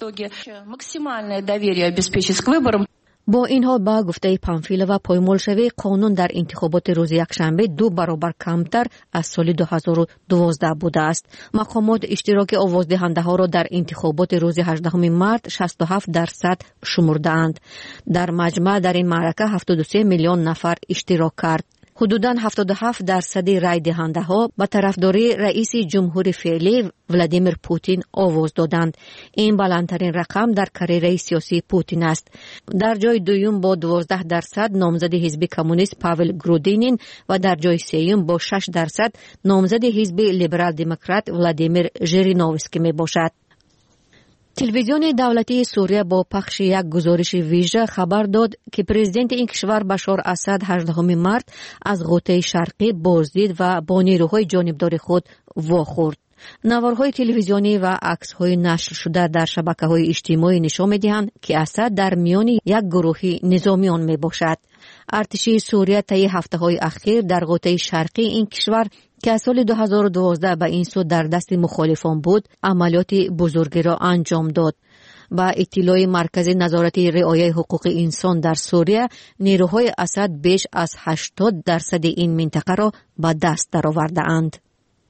با این حال با گفته پانفیلووا پایمال شوی قانون در انتخابات روز یکشنبه 2 برابر کمتر از سال 2012 بوده است. مقامات اشتراک آوازدهنده ها را در انتخابات روز 18 مارت 67% شمردند. در مجمع در این معرکه 73 میلیون نفر اشتراک کرد. حدوداً 77% رای دهنده ها به طرفداری رئیس جمهور فعلی ولادیمیر پوتین آواز دادند. این بلندترین رقم در کاریره سیاسی پوتین است. در جای دوم با 12% نامزد حزب کمونیست پاول گرودینین و در جای سوم با 6% نامزد حزب لیبرال دموکرات ولادیمیر ژیرینوفسکی می باشد. تلویزیون دولتی سوریه با پخش یک گزارش ویژه خبر داد که پرزیدنت این کشور بشار اسد 18 مارت از غوطه شرقی بازدید و با نیروهای جانبدار خود واخورد. نوارهای تلویزیونی و عکس‌های نشر شده در شبکه‌های اجتماعی نشان می‌دهند که اسد در میان یک گروه نظامیان میباشد. ارتش سوریه طی هفته‌های اخیر در غوطه شرقی این کشور که از سال 2012 به این سو در دست مخالفان بود، عملیات بزرگی را انجام داد. با اطلاع مرکز نظارت رعایت حقوق انسان در سوریه، نیروهای اسد بیش از 80% این منطقه را به دست درآورده‌اند.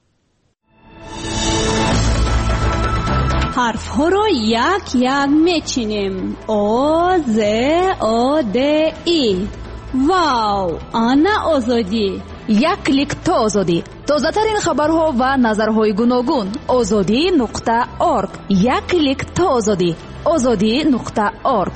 حرف ها را یک یک میچینیم. او ز او د ای. واو، آنا آزادی. یک کلیک تا آزادی. تازه ترین خبرها و نظرهای گوناگون. azadi.org. یک کلیک تا آزادی. azadi.org.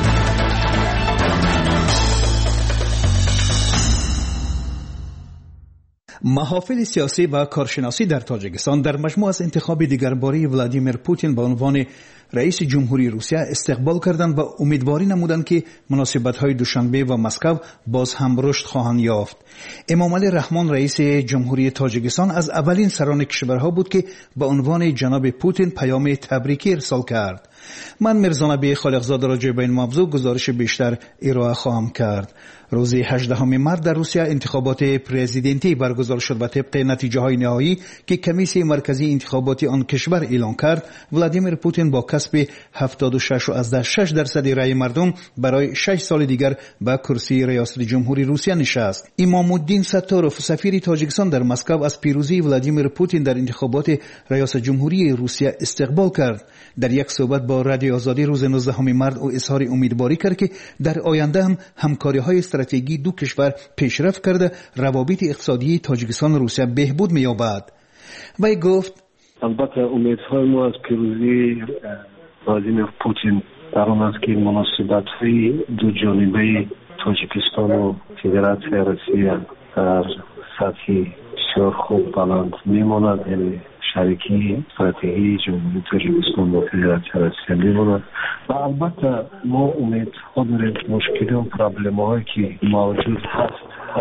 محافل سیاسی و کارشناسی در تاجیکستان در مجموع از انتخاب دیگرباره ولادیمیر پوتین به عنوان رئیس جمهوری روسیه استقبال کردند و امیدواری نمودند که مناسبت‌های دوشنبه و مسکو باز هم رشد خواهند یافت. امامعلی رحمان رئیس جمهوری تاجیکستان از اولین سران کشورها بود که به عنوان جناب پوتین پیام تبریکی ارسال کرد. من مرزانبی خالقزاده راجع به این موضوع گزارش بیشتر ارائه خواهم کرد. روز 18 مارت در روسیه انتخابات پرزیدنتی برگزار شد و طبق نتیجه های نهایی که کمیسیون مرکزی انتخاباتی آن کشور اعلام کرد، ولادیمیر پوتین با کسب 76.6% رای مردم برای 6 سال دیگر به کرسی ریاست جمهوری روسیه نشست. امام الدین ستاروف سفیر تاجیکستان در مسکو از پیروزی ولادیمیر پوتین در انتخابات ریاست جمهوری روسیه استقبال کرد. در یک صحبت با رادیو آزادی روز 19 مارت او اظهار امیدواری کرد که در آینده هم همکاری‌های استراتژیکی دو کشور پیشرفت کرده روابط اقتصادی تاجیکستان و روسیه بهبود می‌یابد. وی گفت البته امیدهای ما از پیروزی ولادیمیر پوتین در آن است که مناسبت‌های دو جانبه تاجیکستان و فدراسیون روسیه در سطح بسیار خوب بلند می‌ماند. یعنی شریکی استراتژی جمهوری تاجیکستان با فدراسیون روسیه می‌ماند و البته ما امیدها داریم مشکل و پرابلم‌هایی که موجود هست حل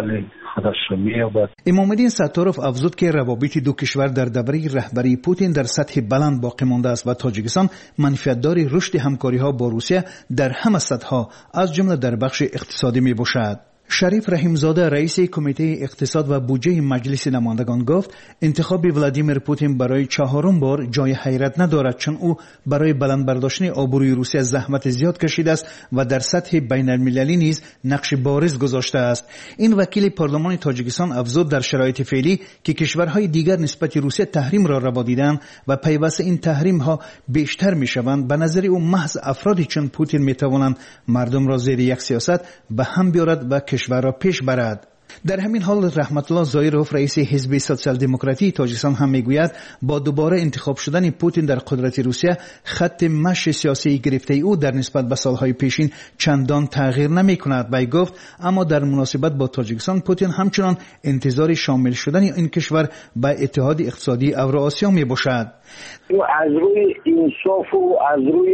خودش را می‌یابد. امام‌الدین ستارов افزود که روابط دو کشور در دوره رهبری پوتین در سطح بلند باقی مانده است و تاجیکستان منفعت‌دار رشد همکاری‌ها با روسیه در همه سطح‌ها از جمله در بخش اقتصادی میباشد. شریف رحیمزاده رئیس کمیته اقتصاد و بودجه مجلس نمایندگان گفت انتخاب ولادیمیر پوتین برای چهارم بار جای حیرت ندارد، چون او برای بلند برداشتن آبروی روسیه زحمت زیاد کشیده است و در سطح بین المللی نیز نقش بارز گذاشته است. این وکیل پارلمان تاجیکستان افزود در شرایط فعلی که کشورهای دیگر نسبت روسیه تحریم را روا دیدند و پیوسته این تحریم ها بیشتر میشوند، به نظر او محض افرادی چون پوتین میتوانند مردم را زیر یک سیاست به هم بیارد و کشور را پیش برد. در همین حال رحمت الله ظاهروف رئیس حزب سوسیال دموکراتی تاجیکستان هم میگوید با دوباره انتخاب شدن پوتین در قدرت روسیه خط مشی سیاسی گرفته او در نسبت به سالهای پیشین چندان تغییر نمی کند. وی گفت اما در مناسبت با تاجیکستان پوتین همچنان انتظار شامل شدن این کشور به اتحاد اقتصادی اوراسیا می باشد. از روی انصاف و از روی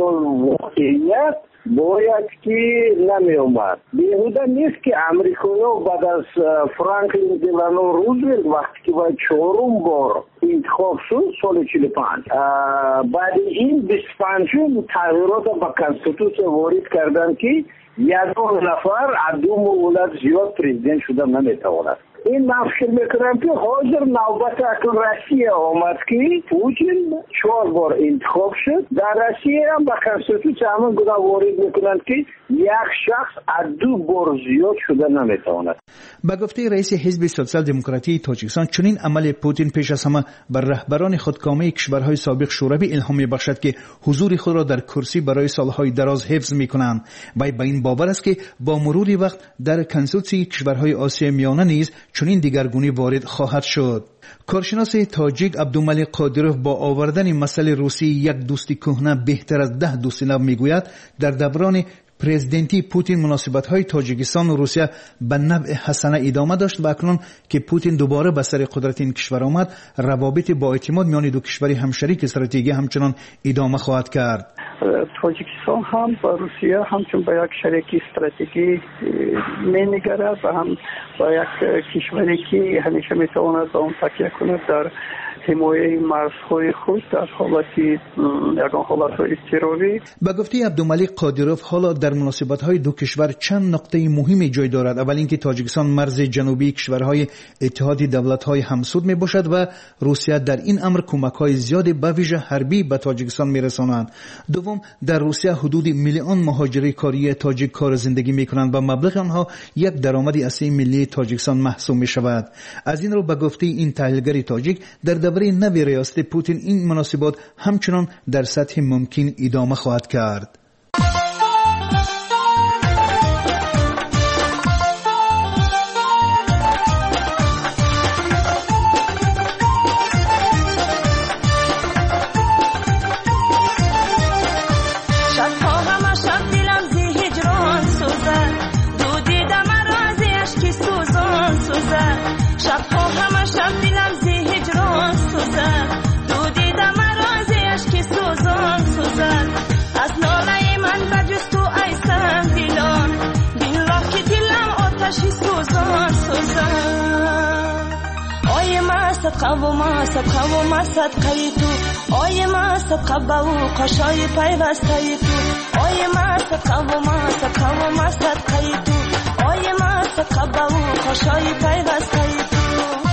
واقعیت باید که نمی اومد. بیهوده نیست که امریکایی‌ها بعد از فرانکلین دلانو روزولت وقتی که باید چهارم بار انتخاب شد سال 45 بعد این 25 تغییرات با کنستیتوسیون وارد کردن که یگان نفر از دو مولد زیاد پرزیدنت شده نمیتواند. این من فکر میکنم که حاضر نوبت اکل روسیه آمد که پوتین 4 بار انتخاب شد. در روسیه هم با کنستیتوسیون همون گونه وارد میکنند که یک شخص از 2 بار زیاد شده نمیتواند. با گفته رئیس حزب سوسیال دموکراتی تاجیکستان چنین عمل پوتین پیش از همه بر رهبران خودکامه کشورهای سابق شوروی الهام میبخشد که حضور خود را در کرسی برای سالهای دراز حفظ میکنند. وی با این باور است که با مرور وقت در کنسولیاسیون کشورهای آسیای میانه نیز چنین دیگرگونی وارد خواهد شد. کارشناس تاجیک عبدالملک قادروف با آوردن مسئله روسی یک دوستی کهنه بهتر از 10 دوستی نو میگوید در دوران پرزیدنتی پوتین مناسبت‌های تاجیکستان و روسیه به نوع حسنه ادامه داشت و اکنون که پوتین دوباره به سر قدرت این کشور آمد روابط با اعتماد میان دو کشور همشریک استراتژیکی همچنان ادامه خواهد کرد. تاجیکستان هم با روسیه همچون با یک شریک استراتژیکی می‌نگرد و هم با یک کشوری که همیشه می‌تواند به اون تکیه کند در حمایه مرزهای خود در حالت اضطراری. به گفته عبدالملک قادروف حالا در مناسبت‌های دو کشور چند نقطه مهمی جای دارد. اول اینکه تاجیکستان مرز جنوبی کشورهای اتحاد دولت‌های همسود میباشد و روسیه در این امر کمک‌های زیاد به ویژه حربی به تاجیکستان میرساند. دوم در روسیه حدود میلیون مهاجر کاری تاجیک کار زندگی میکنند و مبلغ آنها یک درآمد اصلی ملی تاجیکستان محسوب میشود. از این رو به گفته این تحلیلگر تاجیک در دوره نوی ریاست پوتین این مناسبات همچنان در سطح ممکن ادامه خواهد کرد. صدقه و ما صدقه تو آی ما صدقه و قشای پیوسته تو آی ما صدقه و ما صدقه تو آی ما صدقه و قشای پیوسته تو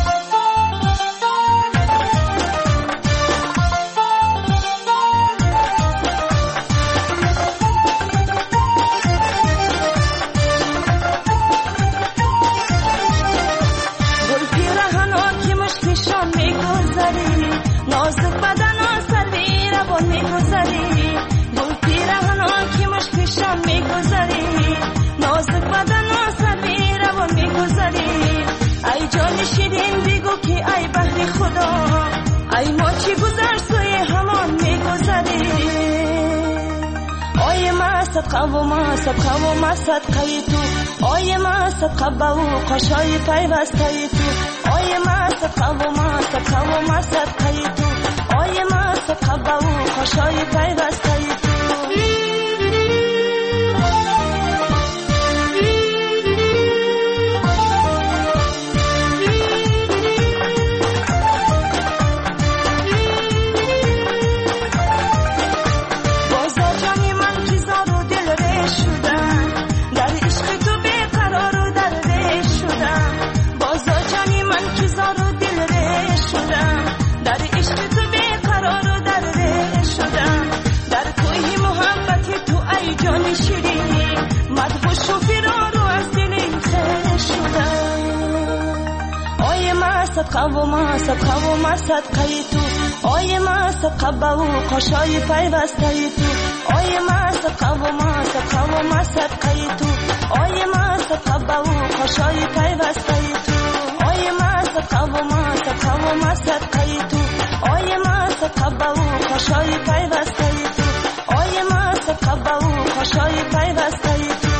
ای ما چی گذر سوی همان میگذری آی ما صدقه و ما صدقه تو آی ما صدقه و قشای پیوسته تو آی ما صدقه و ما صدقه تو آی ما صدقه و قشای پیوسته تو صدقه و ما صدقه و ما صدقه تو آی ما صدقه با او قشای پیوسته تو آی ما صدقه و ما صدقه و ما صدقه تو آی ما صدقه با او قشای پیوسته تو آی ما صدقه و ما صدقه و ما صدقه تو آی ما صدقه با او قشای پیوسته تو آی ما صدقه با او قشای پیوسته تو.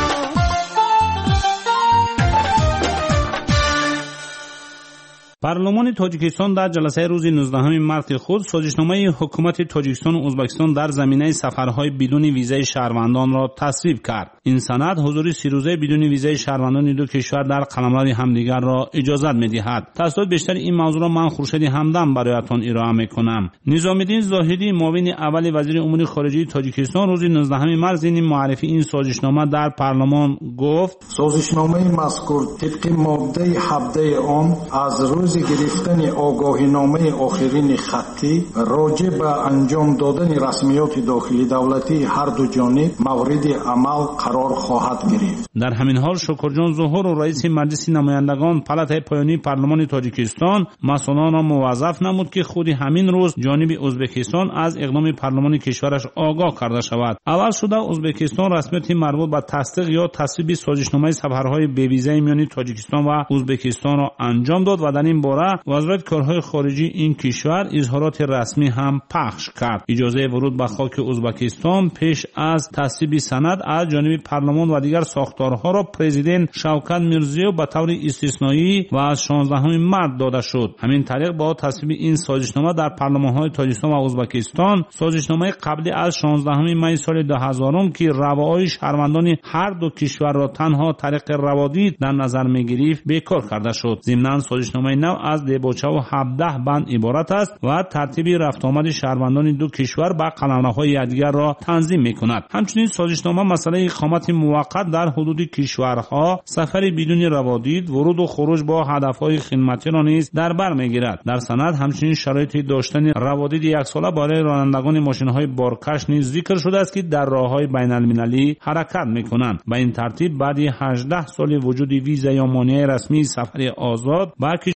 پارلمان تاجیکستان در جلسه روز 19 مارس خود سازشنامه حکومت تاجیکستان و ازبکستان در زمینه سفرهای بدون ویزای شهروندان را تصویب کرد. این سند حضور 3 روزه بدون ویزای شهروندان دو کشور در قلمرو همدیگر را اجازت می‌دهد. تفصیلات بیشتر این موضوع را من خورشید همدم برایتان ارائه می‌کنم. نظام‌الدین زاهدی معاون اول وزیر امور خارجه تاجیکستان روز 19 مارس این معرفی این سازشنامه در پارلمان گفت: سازشنامه مذکور طبق ماده 17 آن از روز گرفتن آگاهینامه آخرین خطی راجع به انجام دادن رسمیات داخلی دولتی هر دو جانب مورد عمل قرار خواهد گرفت. در همین حال شکرجان ظهور و رئیس مجلس نمایندگان پالاتای پایانی پارلمان تاجیکستان مسئولان را موظف نمود که خود همین روز جانب ازبکستان از اقدام پارلمان کشورش آگاه کرده شود. اول شده ازبکستان رسمیات مربوط به تصدیق یا تصویب سازشنامه سفرهای بی ویزای میان تاجیکستان و ازبکستان را انجام داد و در این باره وزارت کارهای خارجی این کشور اظهارات رسمی هم پخش کرد. اجازه ورود به خاک ازبکستان پیش از تصویب سند از جانب پارلمان و دیگر ساختارها را پرزیدنت شوکت میرزیوف به طور استثنایی و از 16 مارس داده شد. همین طریق با تصویب این سازشنامه در پارلمان‌های تاجیکستان و ازبکستان سازشنامه قبلی از 16 می سال 2000 که روابط شهروندان هر دو کشور را تنها طریق روادید در نظر می‌گرفت بیکار کرده شد. ضمناً سازشنامه نو از دیباچه و 17 بند عبارت است و ترتیب رفت آمد شهروندان دو کشور با قلمروهای یکدیگر را تنظیم می‌کند. همچنین سازشنامه مسئله اقامت موقت در حدود کشورها، سفر بدون روادید، ورود و خروج با هدف‌های خدمتی را نیز در بر می‌گیرد. در سند همچنین شرایط داشتن روادید یک ساله برای رانندگان ماشین‌های بارکش نیز ذکر شده است که در راه‌های بین‌المللی حرکت می‌کنند. به این ترتیب بعد 18 سال وجود ویزا یا مانع رسمی سفر آزاد با